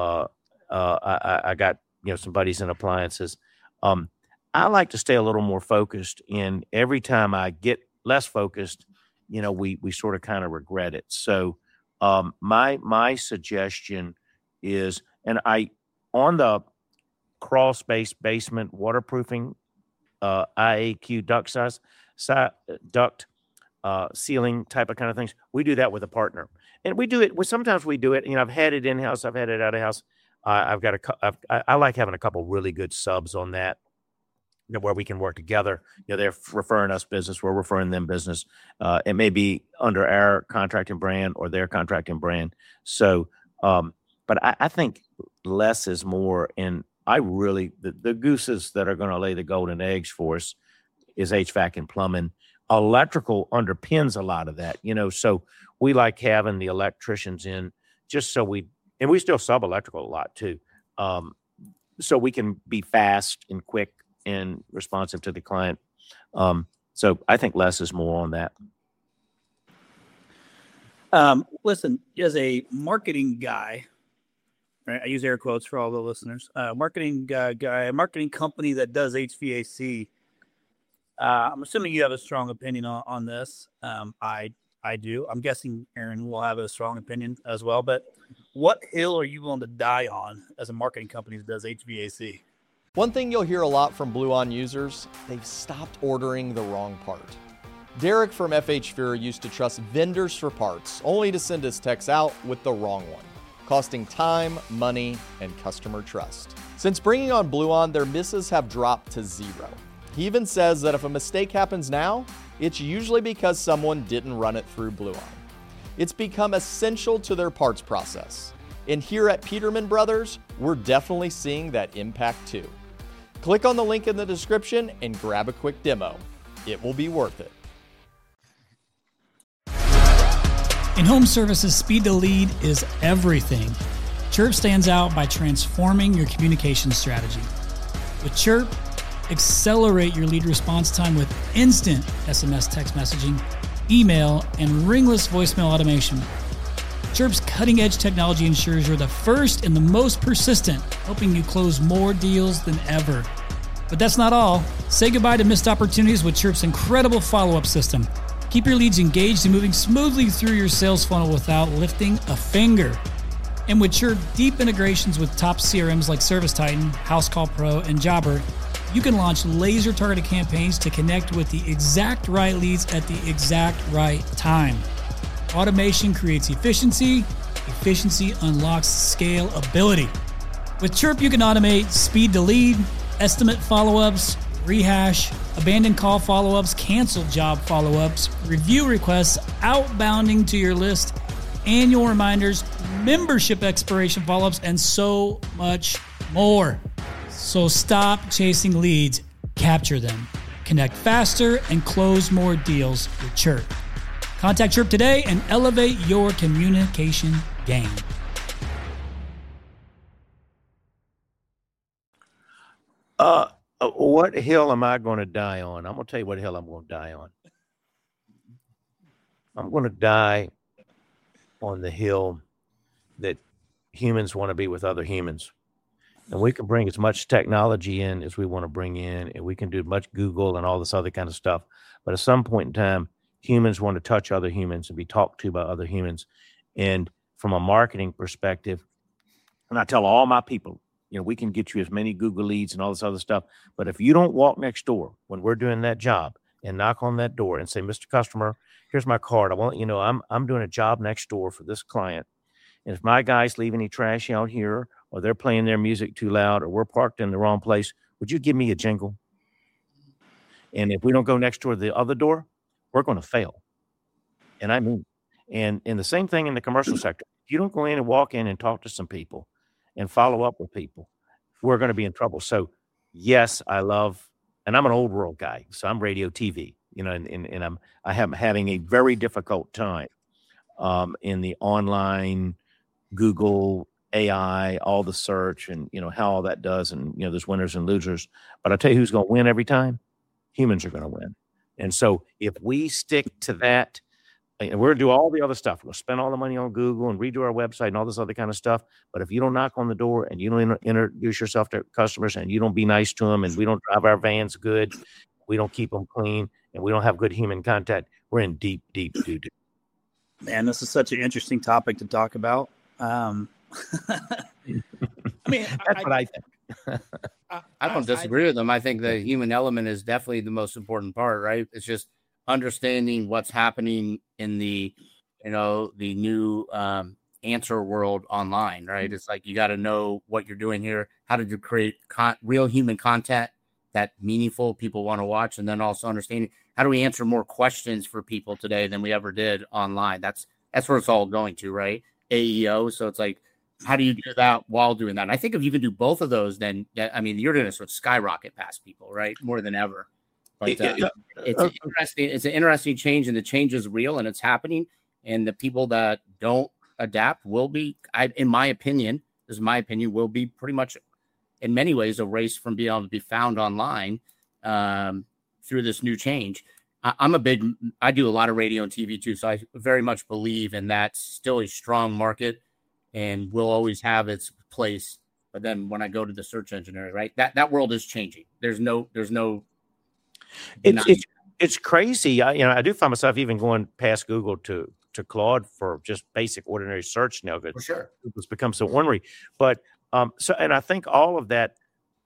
Speaker 5: I got some buddies in appliances. I like to stay a little more focused. And every time I get less focused, we sort of kind of regret it. So my suggestion is, and on the crawl space basement waterproofing, IAQ duct ceiling type of kind of things, we do that with a partner, and we do it. Sometimes we do it. I've had it in house, I've had it out of house. I like having a couple really good subs on that. where we can work together. They're referring us business, we're referring them business. It may be under our contracting brand or their contracting brand. So, but I think less is more. And I really, the gooses that are going to lay the golden eggs for us is HVAC and plumbing. Electrical underpins a lot of that, so we like having the electricians in just so we still sub electrical a lot too. So we can be fast and quick and responsive to the client. So I think less is more on that.
Speaker 3: Listen, as a marketing guy, right? I use air quotes for all the listeners. Marketing guy, a marketing company that does HVAC. I'm assuming you have a strong opinion on this. I do. I'm guessing Aaron will have a strong opinion as well. But what hill are you willing to die on as a marketing company that does HVAC?
Speaker 9: One thing you'll hear a lot from Blue On users, they've stopped ordering the wrong part. Derek from FH Fuhrer used to trust vendors for parts, only to send his techs out with the wrong one, costing time, money, and customer trust. Since bringing on Blue On, their misses have dropped to 0. He even says that if a mistake happens now, it's usually because someone didn't run it through Blue On. It's become essential to their parts process. And here at Peterman Brothers, we're definitely seeing that impact too. Click on the link in the description and grab a quick demo. It will be worth it.
Speaker 8: In home services, speed to lead is everything. Chirp stands out by transforming your communication strategy. With Chirp, accelerate your lead response time with instant SMS text messaging, email, and ringless voicemail automation. Chirp's cutting-edge technology ensures you're the first and the most persistent, helping you close more deals than ever. But that's not all. Say goodbye to missed opportunities with Chirp's incredible follow-up system. Keep your leads engaged and moving smoothly through your sales funnel without lifting a finger. And with Chirp deep integrations with top CRMs like ServiceTitan, HouseCall Pro, and Jobber, you can launch laser-targeted campaigns to connect with the exact right leads at the exact right time. Automation creates efficiency. Efficiency unlocks scalability. With Chirp, you can automate speed to lead, estimate follow-ups, rehash, abandoned call follow-ups, canceled job follow-ups, review requests, outbounding to your list, annual reminders, membership expiration follow-ups, and so much more. So stop chasing leads, capture them, connect faster, and close more deals with Chirp. Contact Chirp today and elevate your communication game.
Speaker 5: What hill am I going to die on? I'm going to tell you what hill I'm going to die on. I'm going to die on the hill that humans want to be with other humans. And we can bring as much technology in as we want to bring in, and we can do much Google and all this other kind of stuff. But at some point in time, humans want to touch other humans and be talked to by other humans. And from a marketing perspective, and I tell all my people, we can get you as many Google leads and all this other stuff. But if you don't walk next door when we're doing that job and knock on that door and say, Mr. Customer, here's my card. I want I'm doing a job next door for this client. And if my guys leave any trash out here, or they're playing their music too loud, or we're parked in the wrong place, would you give me a jingle? And if we don't go next door to the other door, we're going to fail. And I mean, and the same thing in the commercial sector. If you don't go in and walk in and talk to some people and follow up with people, we're going to be in trouble. So yes, I love, and I'm an old world guy, so I'm radio TV, and I am having a very difficult time in the online Google AI, all the search, and how all that does, and there's winners and losers. But I'll tell you who's going to win every time. Humans are going to win. And so if we stick to that, and we're going to do all the other stuff. We'll spend all the money on Google and redo our website and all this other kind of stuff. But if you don't knock on the door and you don't introduce yourself to customers and you don't be nice to them, and we don't drive our vans good, we don't keep them clean, and we don't have good human contact, we're in deep, deep doo-doo.
Speaker 3: Man, this is such an interesting topic to talk about. I mean,
Speaker 5: that's what I think.
Speaker 7: I don't disagree with them. I think the human element is definitely the most important part, right? It's just understanding what's happening in the, the new answer world online, right? It's like you got to know what you're doing here. How did you create real human contact that meaningful people want to watch, and then also understanding how do we answer more questions for people today than we ever did online. That's where it's all going to, right? AEO. So it's like, how do you do that while doing that? And I think if you can do both of those, then I mean, you're going to sort of skyrocket past people, right? More than ever. But it's an interesting change, and the change is real and it's happening. And the people that don't adapt will be, in my opinion, will be pretty much in many ways erased from being able to be found online through this new change. I do a lot of radio and TV too, so I very much believe in that. Still a strong market and will always have its place. But then when I go to the search engine area, right, that world is changing. There's no.
Speaker 5: It's crazy. I do find myself even going past Google to Claude for just basic ordinary search now.
Speaker 7: For sure,
Speaker 5: it's become so ornery. But and I think all of that,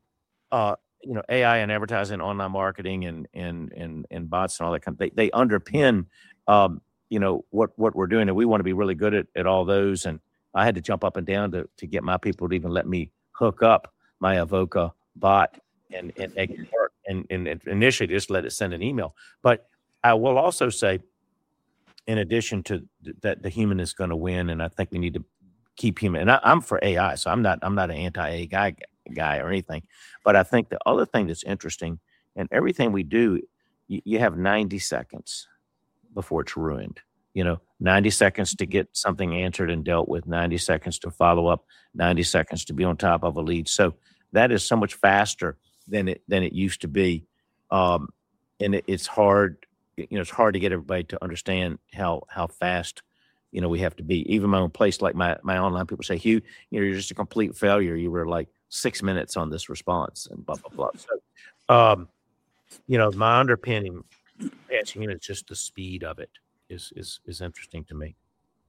Speaker 5: AI and advertising, online marketing, and bots and all that kind of, they underpin, what we're doing, and we want to be really good at all those. And I had to jump up and down to get my people to even let me hook up my Avoca bot and make it work. And initially just let it send an email. But I will also say, in addition to that, the human is going to win, and I think we need to keep human. And I'm for AI, so I'm not an anti-AI guy or anything. But I think the other thing that's interesting, and everything we do, you have 90 seconds before it's ruined. 90 seconds to get something answered and dealt with, 90 seconds to follow up, 90 seconds to be on top of a lead. So that is so much faster than it used to be. And it's hard, it's hard to get everybody to understand how fast, we have to be. Even my own place, like my online people say, Hugh, you're just a complete failure. You were like 6 minutes on this response and blah, blah, blah. So, my underpinning, it's just the speed of it is interesting to me.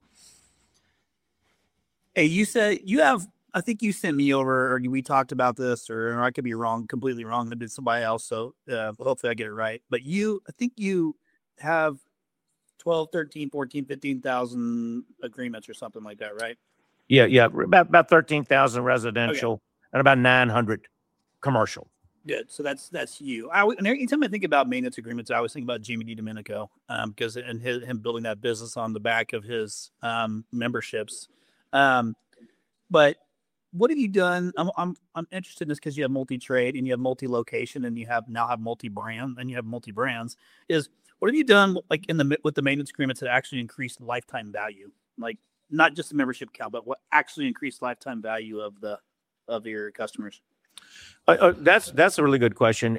Speaker 3: Hey, you said you have, I think you sent me over, or we talked about this, or I could be wrong, completely wrong. I did somebody else. So hopefully I get it right. But I think you have 12, 13, 14, 15,000 agreements or something like that, right?
Speaker 5: Yeah. About 13,000 residential and about 900 commercial.
Speaker 3: Good. So that's you. And anytime I think about maintenance agreements, I always think about Jamie DiDomenico, because him building that business on the back of his memberships. But what have you done? I'm interested in this because you have multi-trade and you have multi-location and you now have multi-brand and you have multi-brands. What have you done like with the maintenance agreements that actually increased lifetime value? Like not just the membership count, but what actually increased lifetime value of your customers?
Speaker 5: That's a really good question.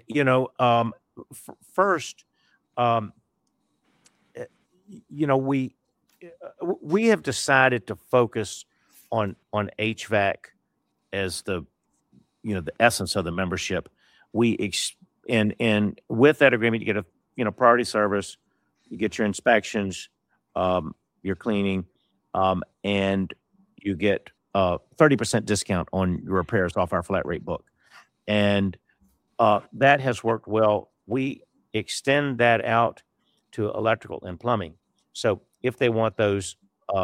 Speaker 5: First, we have decided to focus on HVAC as the essence of the membership. And with that agreement, you get a priority service, you get your inspections, your cleaning, and you get 30% discount on your repairs off our flat rate book. And that has worked well. We extend that out to electrical and plumbing. So if they want those,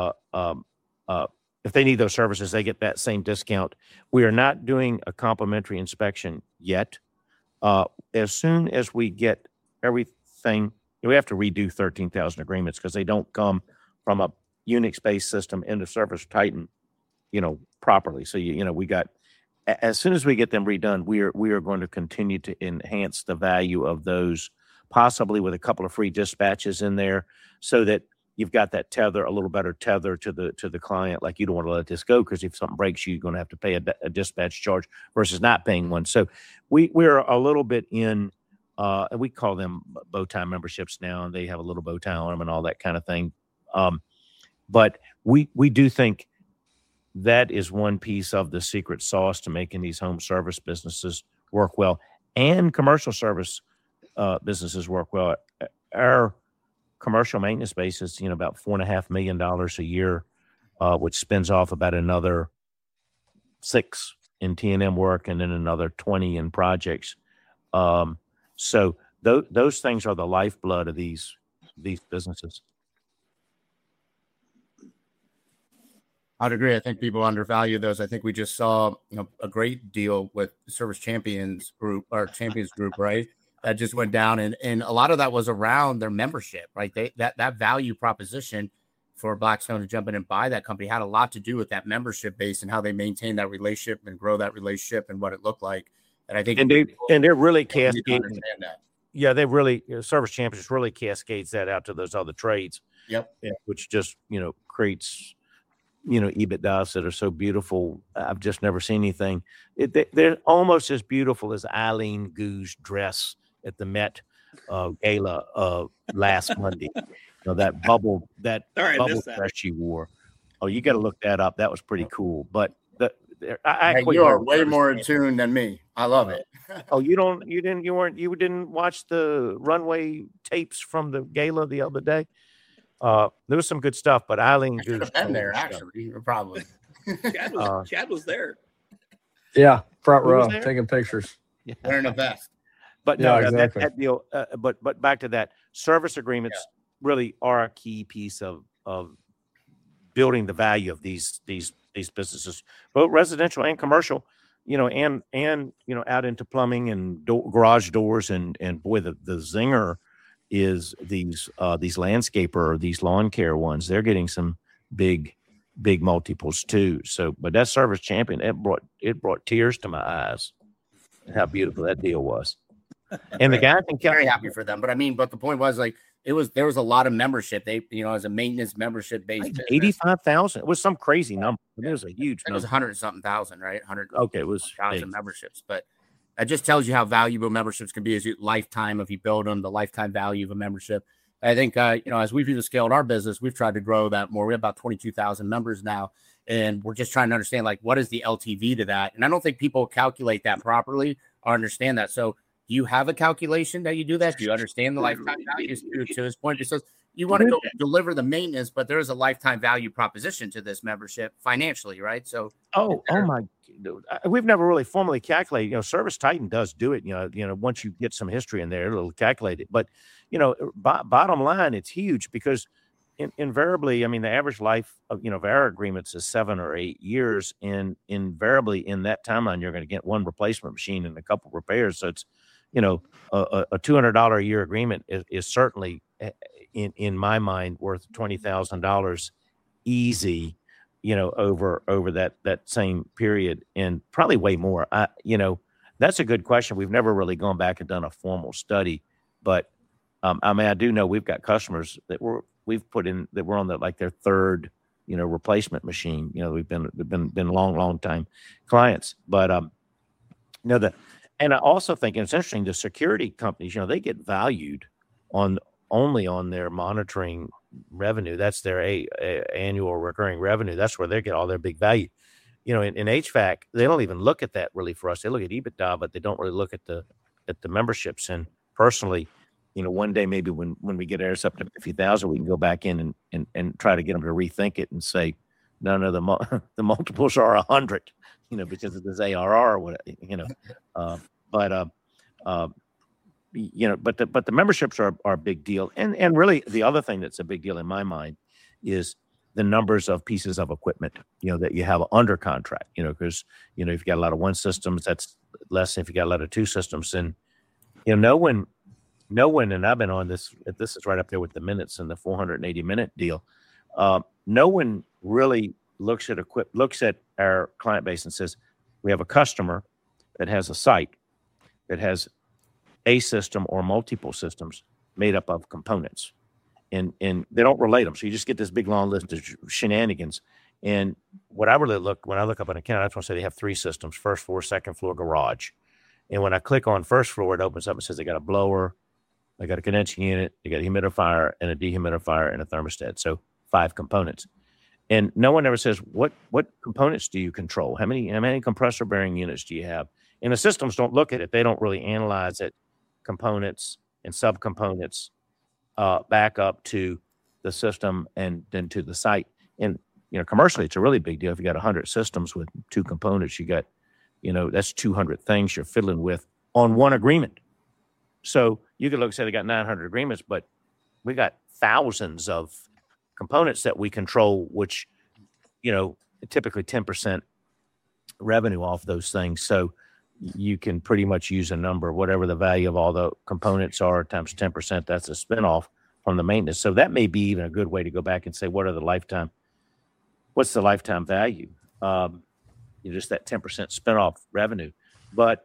Speaker 5: if they need those services, they get that same discount. We are not doing a complimentary inspection yet. As soon as we get everything, we have to redo 13,000 agreements because they don't come from a Unix-based system into Service Titan, properly. So we got. As soon as we get them redone, we are going to continue to enhance the value of those, possibly with a couple of free dispatches in there, so that you've got that tether, a little better tether to the client. Like you don't want to let this go because if something breaks, you're going to have to pay a dispatch charge versus not paying one. So we're a little bit in. We call them bow tie memberships now, and they have a little bow tie on them and all that kind of thing. But we do think that is one piece of the secret sauce to making these home service businesses work well, and commercial service businesses work well. Our commercial maintenance base is, about $4.5 million a year, which spins off about another 6 in T&M work and then another 20 in projects. So those things are the lifeblood of these businesses.
Speaker 7: I'd agree. I think people undervalue those. I think we just saw a great deal with Service Champions Group, right? That just went down, and a lot of that was around their membership, right? That value proposition for Blackstone to jump in and buy that company had a lot to do with that membership base and how they maintain that relationship and grow that relationship and what it looked like. And I think
Speaker 5: they're really cascading.
Speaker 7: Understand that.
Speaker 5: Yeah, they really Service Champions really cascades that out to those other trades.
Speaker 7: Yep.
Speaker 5: Which just creates EBITDAs that are so beautiful. I've just never seen anything. They're almost as beautiful as Eileen Gu's dress at the Met Gala last Monday. That bubble dress she wore. Oh, you got to look that up. That was pretty cool. But
Speaker 7: you are way more in tune than me. I love it.
Speaker 5: Oh, you didn't watch the runway tapes from the gala the other day? There was some good stuff, but Eileen
Speaker 7: should have been there actually, probably.
Speaker 3: Chad was there.
Speaker 4: Yeah, front row, taking pictures.
Speaker 5: Yeah.
Speaker 7: Wearing a vest.
Speaker 5: But no, exactly. that deal. But back to that, service agreements really are a key piece of building the value of these businesses, both residential and commercial. And out into plumbing and garage doors, and boy, the zinger is these landscaper or these lawn care ones. They're getting some big multiples too. So, but that Service Champion, it brought tears to my eyes. How beautiful that deal was. And the guy
Speaker 7: very happy for them. But the point was there was a lot of membership. They, as a maintenance membership based
Speaker 5: 85,000. It was some crazy number. It was a huge number.
Speaker 7: It was 100-something thousand, right? 100.
Speaker 5: Okay, it was
Speaker 7: 1,000 memberships. But that just tells you how valuable memberships can be as lifetime if you build them, the lifetime value of a membership. I think, as we've even scaled our business, we've tried to grow that more. We have about 22,000 members now, and we're just trying to understand, what is the LTV to that? And I don't think people calculate that properly or understand that. So do you have a calculation that you do that? Do you understand the lifetime value? To his point, because you want to go deliver the maintenance, but there is a lifetime value proposition to this membership financially, right? So,
Speaker 5: we've never really formally calculated. Service Titan does do it. Once you get some history in there, it'll calculate it. But bottom line, it's huge because invariably, the average life of our agreements is 7 or 8 years, and invariably in that timeline, you're going to get one replacement machine and a couple repairs. So it's a $200 a year agreement is certainly in my mind worth $20,000 easy, over that same period, and probably way more. That's a good question. We've never really gone back and done a formal study, but I do know we've got customers that we've put in that we're on their third, replacement machine. We've been long time clients, but and I also think it's interesting, the security companies, they get valued only on their monitoring revenue. That's their annual recurring revenue. That's where they get all their big value. In HVAC, they don't even look at that really for us. They look at EBITDA, but they don't really look at the memberships. And personally, one day maybe when we get ours up to 50,000, we can go back in and try to get them to rethink it and say, no, the multiples are 100, because of this ARR or what, but the memberships are a big deal. And really the other thing that's a big deal in my mind is the numbers of pieces of equipment, that you have under contract, because, if you've got a lot of one systems, that's less than if you got a lot of two systems. And, no one, and I've been on this is right up there with the minutes and the 480 minute deal. No one really looks at our client base and says, we have a customer that has a site that has a system or multiple systems made up of components, and they don't relate them. So you just get this big long list of shenanigans. And what I really when I look up an account, I just want to say they have 3 systems: first floor, second floor, garage. And when I click on first floor, it opens up and says they got a blower, they got a condensing unit, they got a humidifier and a dehumidifier and a thermostat. So 5 components. And no one ever says, what components do you control? How many compressor bearing units do you have? And the systems don't look at it. They don't really analyze it, components and subcomponents, back up to the system and then to the site. And, commercially, it's a really big deal. If you got 100 systems with 2 components, you got, that's 200 things you're fiddling with on one agreement. So you could look and say they got 900 agreements, but we got thousands of components that we control, which, typically 10% revenue off those things. So you can pretty much use a number, whatever the value of all the components are times 10%. That's a spinoff from the maintenance. So that may be even a good way to go back and say, what's the lifetime value? Just that 10% spinoff revenue. But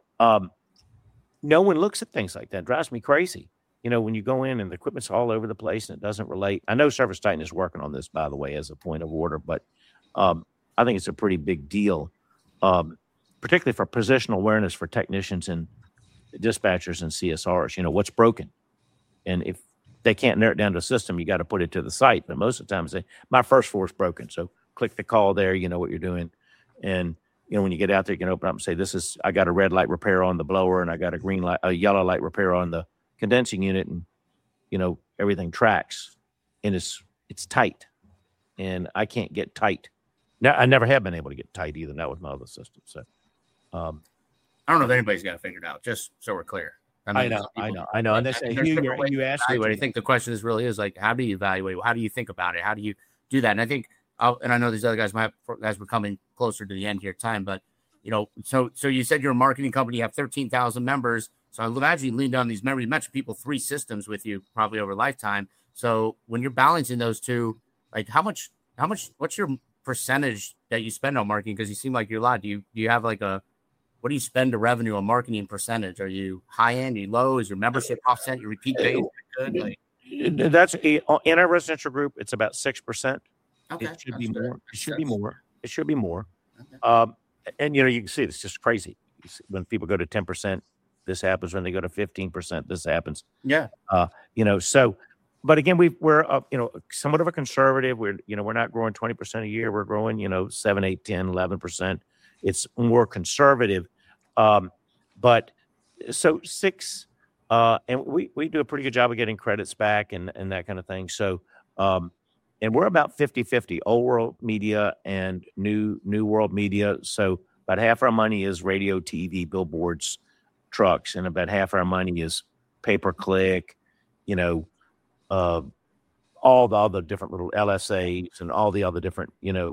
Speaker 5: no one looks at things like that. It drives me crazy. When you go in and the equipment's all over the place and it doesn't relate. I know ServiceTitan is working on this, by the way, as a point of order, but I think it's a pretty big deal, particularly for positional awareness for technicians and dispatchers and CSRs. What's broken? And if they can't narrow it down to a system, you got to put it to the site. But most of the time, my first floor is broken. So click the call there, you know what you're doing. And, when you get out there, you can open up and say, I got a red light repair on the blower and I got a yellow light repair on the condensing unit, and everything tracks, and it's tight, and I can't get tight. Now, I never have been able to get tight either. Not with my other system. So
Speaker 7: I don't know if anybody's got it figured out. Just so we're clear.
Speaker 5: I know. And they say, you asked me.
Speaker 7: I think the question is really is like, how do you evaluate? How do you think about it? How do you do that? And I think, and I know these other guys might have, as we're coming closer to the end here, time, but so you said you're a marketing company, you have 13,000 members. So I imagine you lean down these members. You mentioned people 3 systems with you probably over a lifetime. So when you're balancing those two, like how much, what's your percentage that you spend on marketing? Because you seem like you're a lot. Do you have what do you spend to revenue on marketing percentage? Are you high end? Are you low? Is your membership offset? Your repeat base?
Speaker 5: That's in our residential group. It's about 6%.
Speaker 7: Okay.
Speaker 5: It should be more. It should be more. Okay. And you can see it's just crazy. When people go to 10%, this happens. When they go to 15%, this happens.
Speaker 7: Yeah.
Speaker 5: So, but again, we're somewhat of a conservative. We're not growing 20% a year. We're growing, 7, 8, 10, 11%. It's more conservative. But so 6, and we do a pretty good job of getting credits back and that kind of thing. So, and we're about 50-50, old world media and new world media. So about half our money is radio, TV, billboards, trucks, and about half our money is pay-per-click, all the other different little LSAs and all the other different,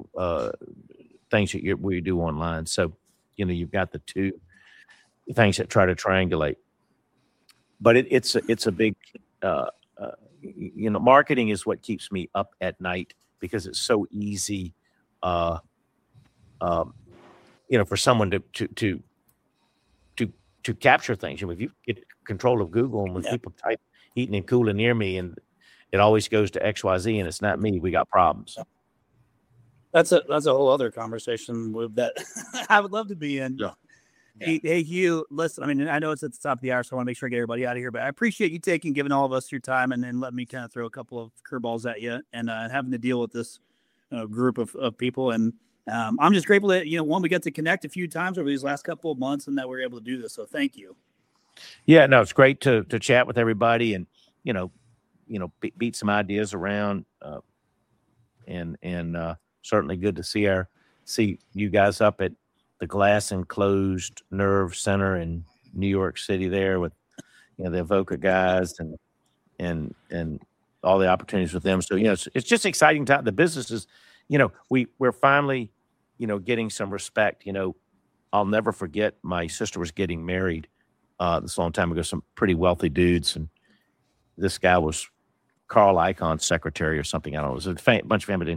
Speaker 5: things that we do online. So, you've got the two things that try to triangulate. But it's a big, marketing is what keeps me up at night because it's so easy, for someone to capture things. If you get control of Google and when people type heating and cooling near me and it always goes to XYZ and it's not me, we got problems.
Speaker 3: That's a whole other conversation with that I would love to be in.
Speaker 7: Yeah.
Speaker 3: Hey, Hugh, listen, I mean, I know it's at the top of the hour, so I want to make sure I get everybody out of here, but I appreciate you giving all of us your time and then let me kind of throw a couple of curveballs at you and having to deal with this group of people. And I'm just grateful that, we got to connect a few times over these last couple of months and that we're able to do this. So thank you.
Speaker 5: Yeah, no, it's great to chat with everybody and, beat some ideas around and certainly good to see you guys up at the Glass Enclosed Nerve Center in New York City there with the Avoca guys and all the opportunities with them. So it's just exciting time. The business is, we're finally getting some respect. I'll never forget my sister was getting married this long time ago. Some pretty wealthy dudes, and this guy was Carl Icahn's secretary or something. I don't know. It was a bunch of family.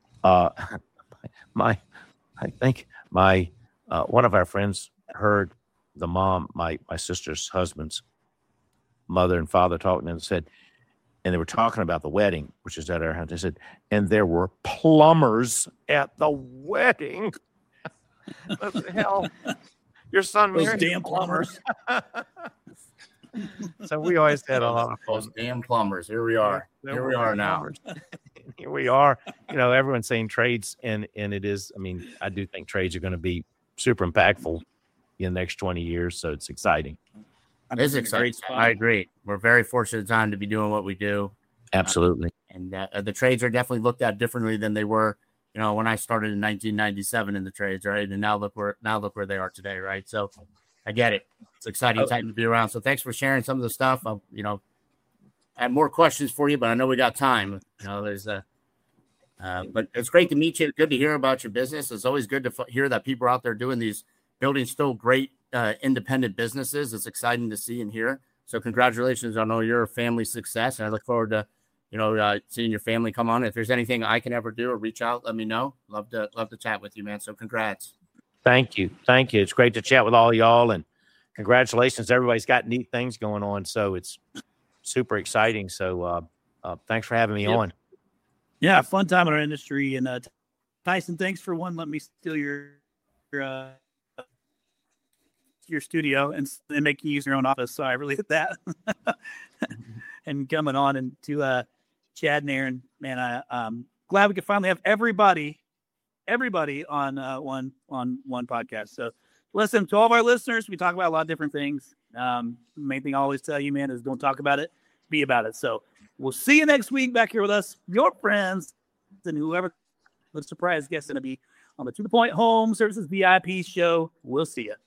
Speaker 5: I think one of our friends heard the mom, my sister's husband's mother and father talking and said, and they were talking about the wedding, which is at our house. They said, and there were plumbers at the wedding. What the hell? Your son
Speaker 3: Those
Speaker 5: married
Speaker 3: damn plumbers.
Speaker 5: So we always had a lot of fun.
Speaker 7: Those damn plumbers. Here we are. Here we are now.
Speaker 5: Here we are. Everyone's saying trades, and it is. I mean, I do think trades are going to be super impactful in the next 20 years. So it's exciting.
Speaker 7: It is exciting. I agree. We're very fortunate time to be doing what we do.
Speaker 5: Absolutely.
Speaker 7: And the trades are definitely looked at differently than they were, when I started in 1997 in the trades, right? And now look where they are today, right? So I get it. It's exciting time to be around. So thanks for sharing some of the stuff. I have more questions for you, but I know we got time. There's But it's great to meet you. Good to hear about your business. It's always good to hear that people are out there doing these, building still great independent businesses. It's exciting to see and hear. So congratulations on all your family success. And I look forward to, seeing your family come on. If there's anything I can ever do or reach out, let me know. Love to chat with you, man. So congrats.
Speaker 5: Thank you. It's great to chat with all y'all, and congratulations. Everybody's got neat things going on. So it's super exciting. So thanks for having me on.
Speaker 3: Yeah, fun time in our industry. And Tyson, thanks for letting me steal your studio and make you use your own office. So I really did that. And coming on, and to Chad and Aaron, man, I'm glad we could finally have everybody on one podcast. So listen, to all of our listeners, we talk about a lot of different things. The main thing I always tell you, man, is don't talk about it, be about it. So we'll see you next week back here with us, your friends, and whoever the surprise guest is going to be on the To The Point Home Services VIP show. We'll see you.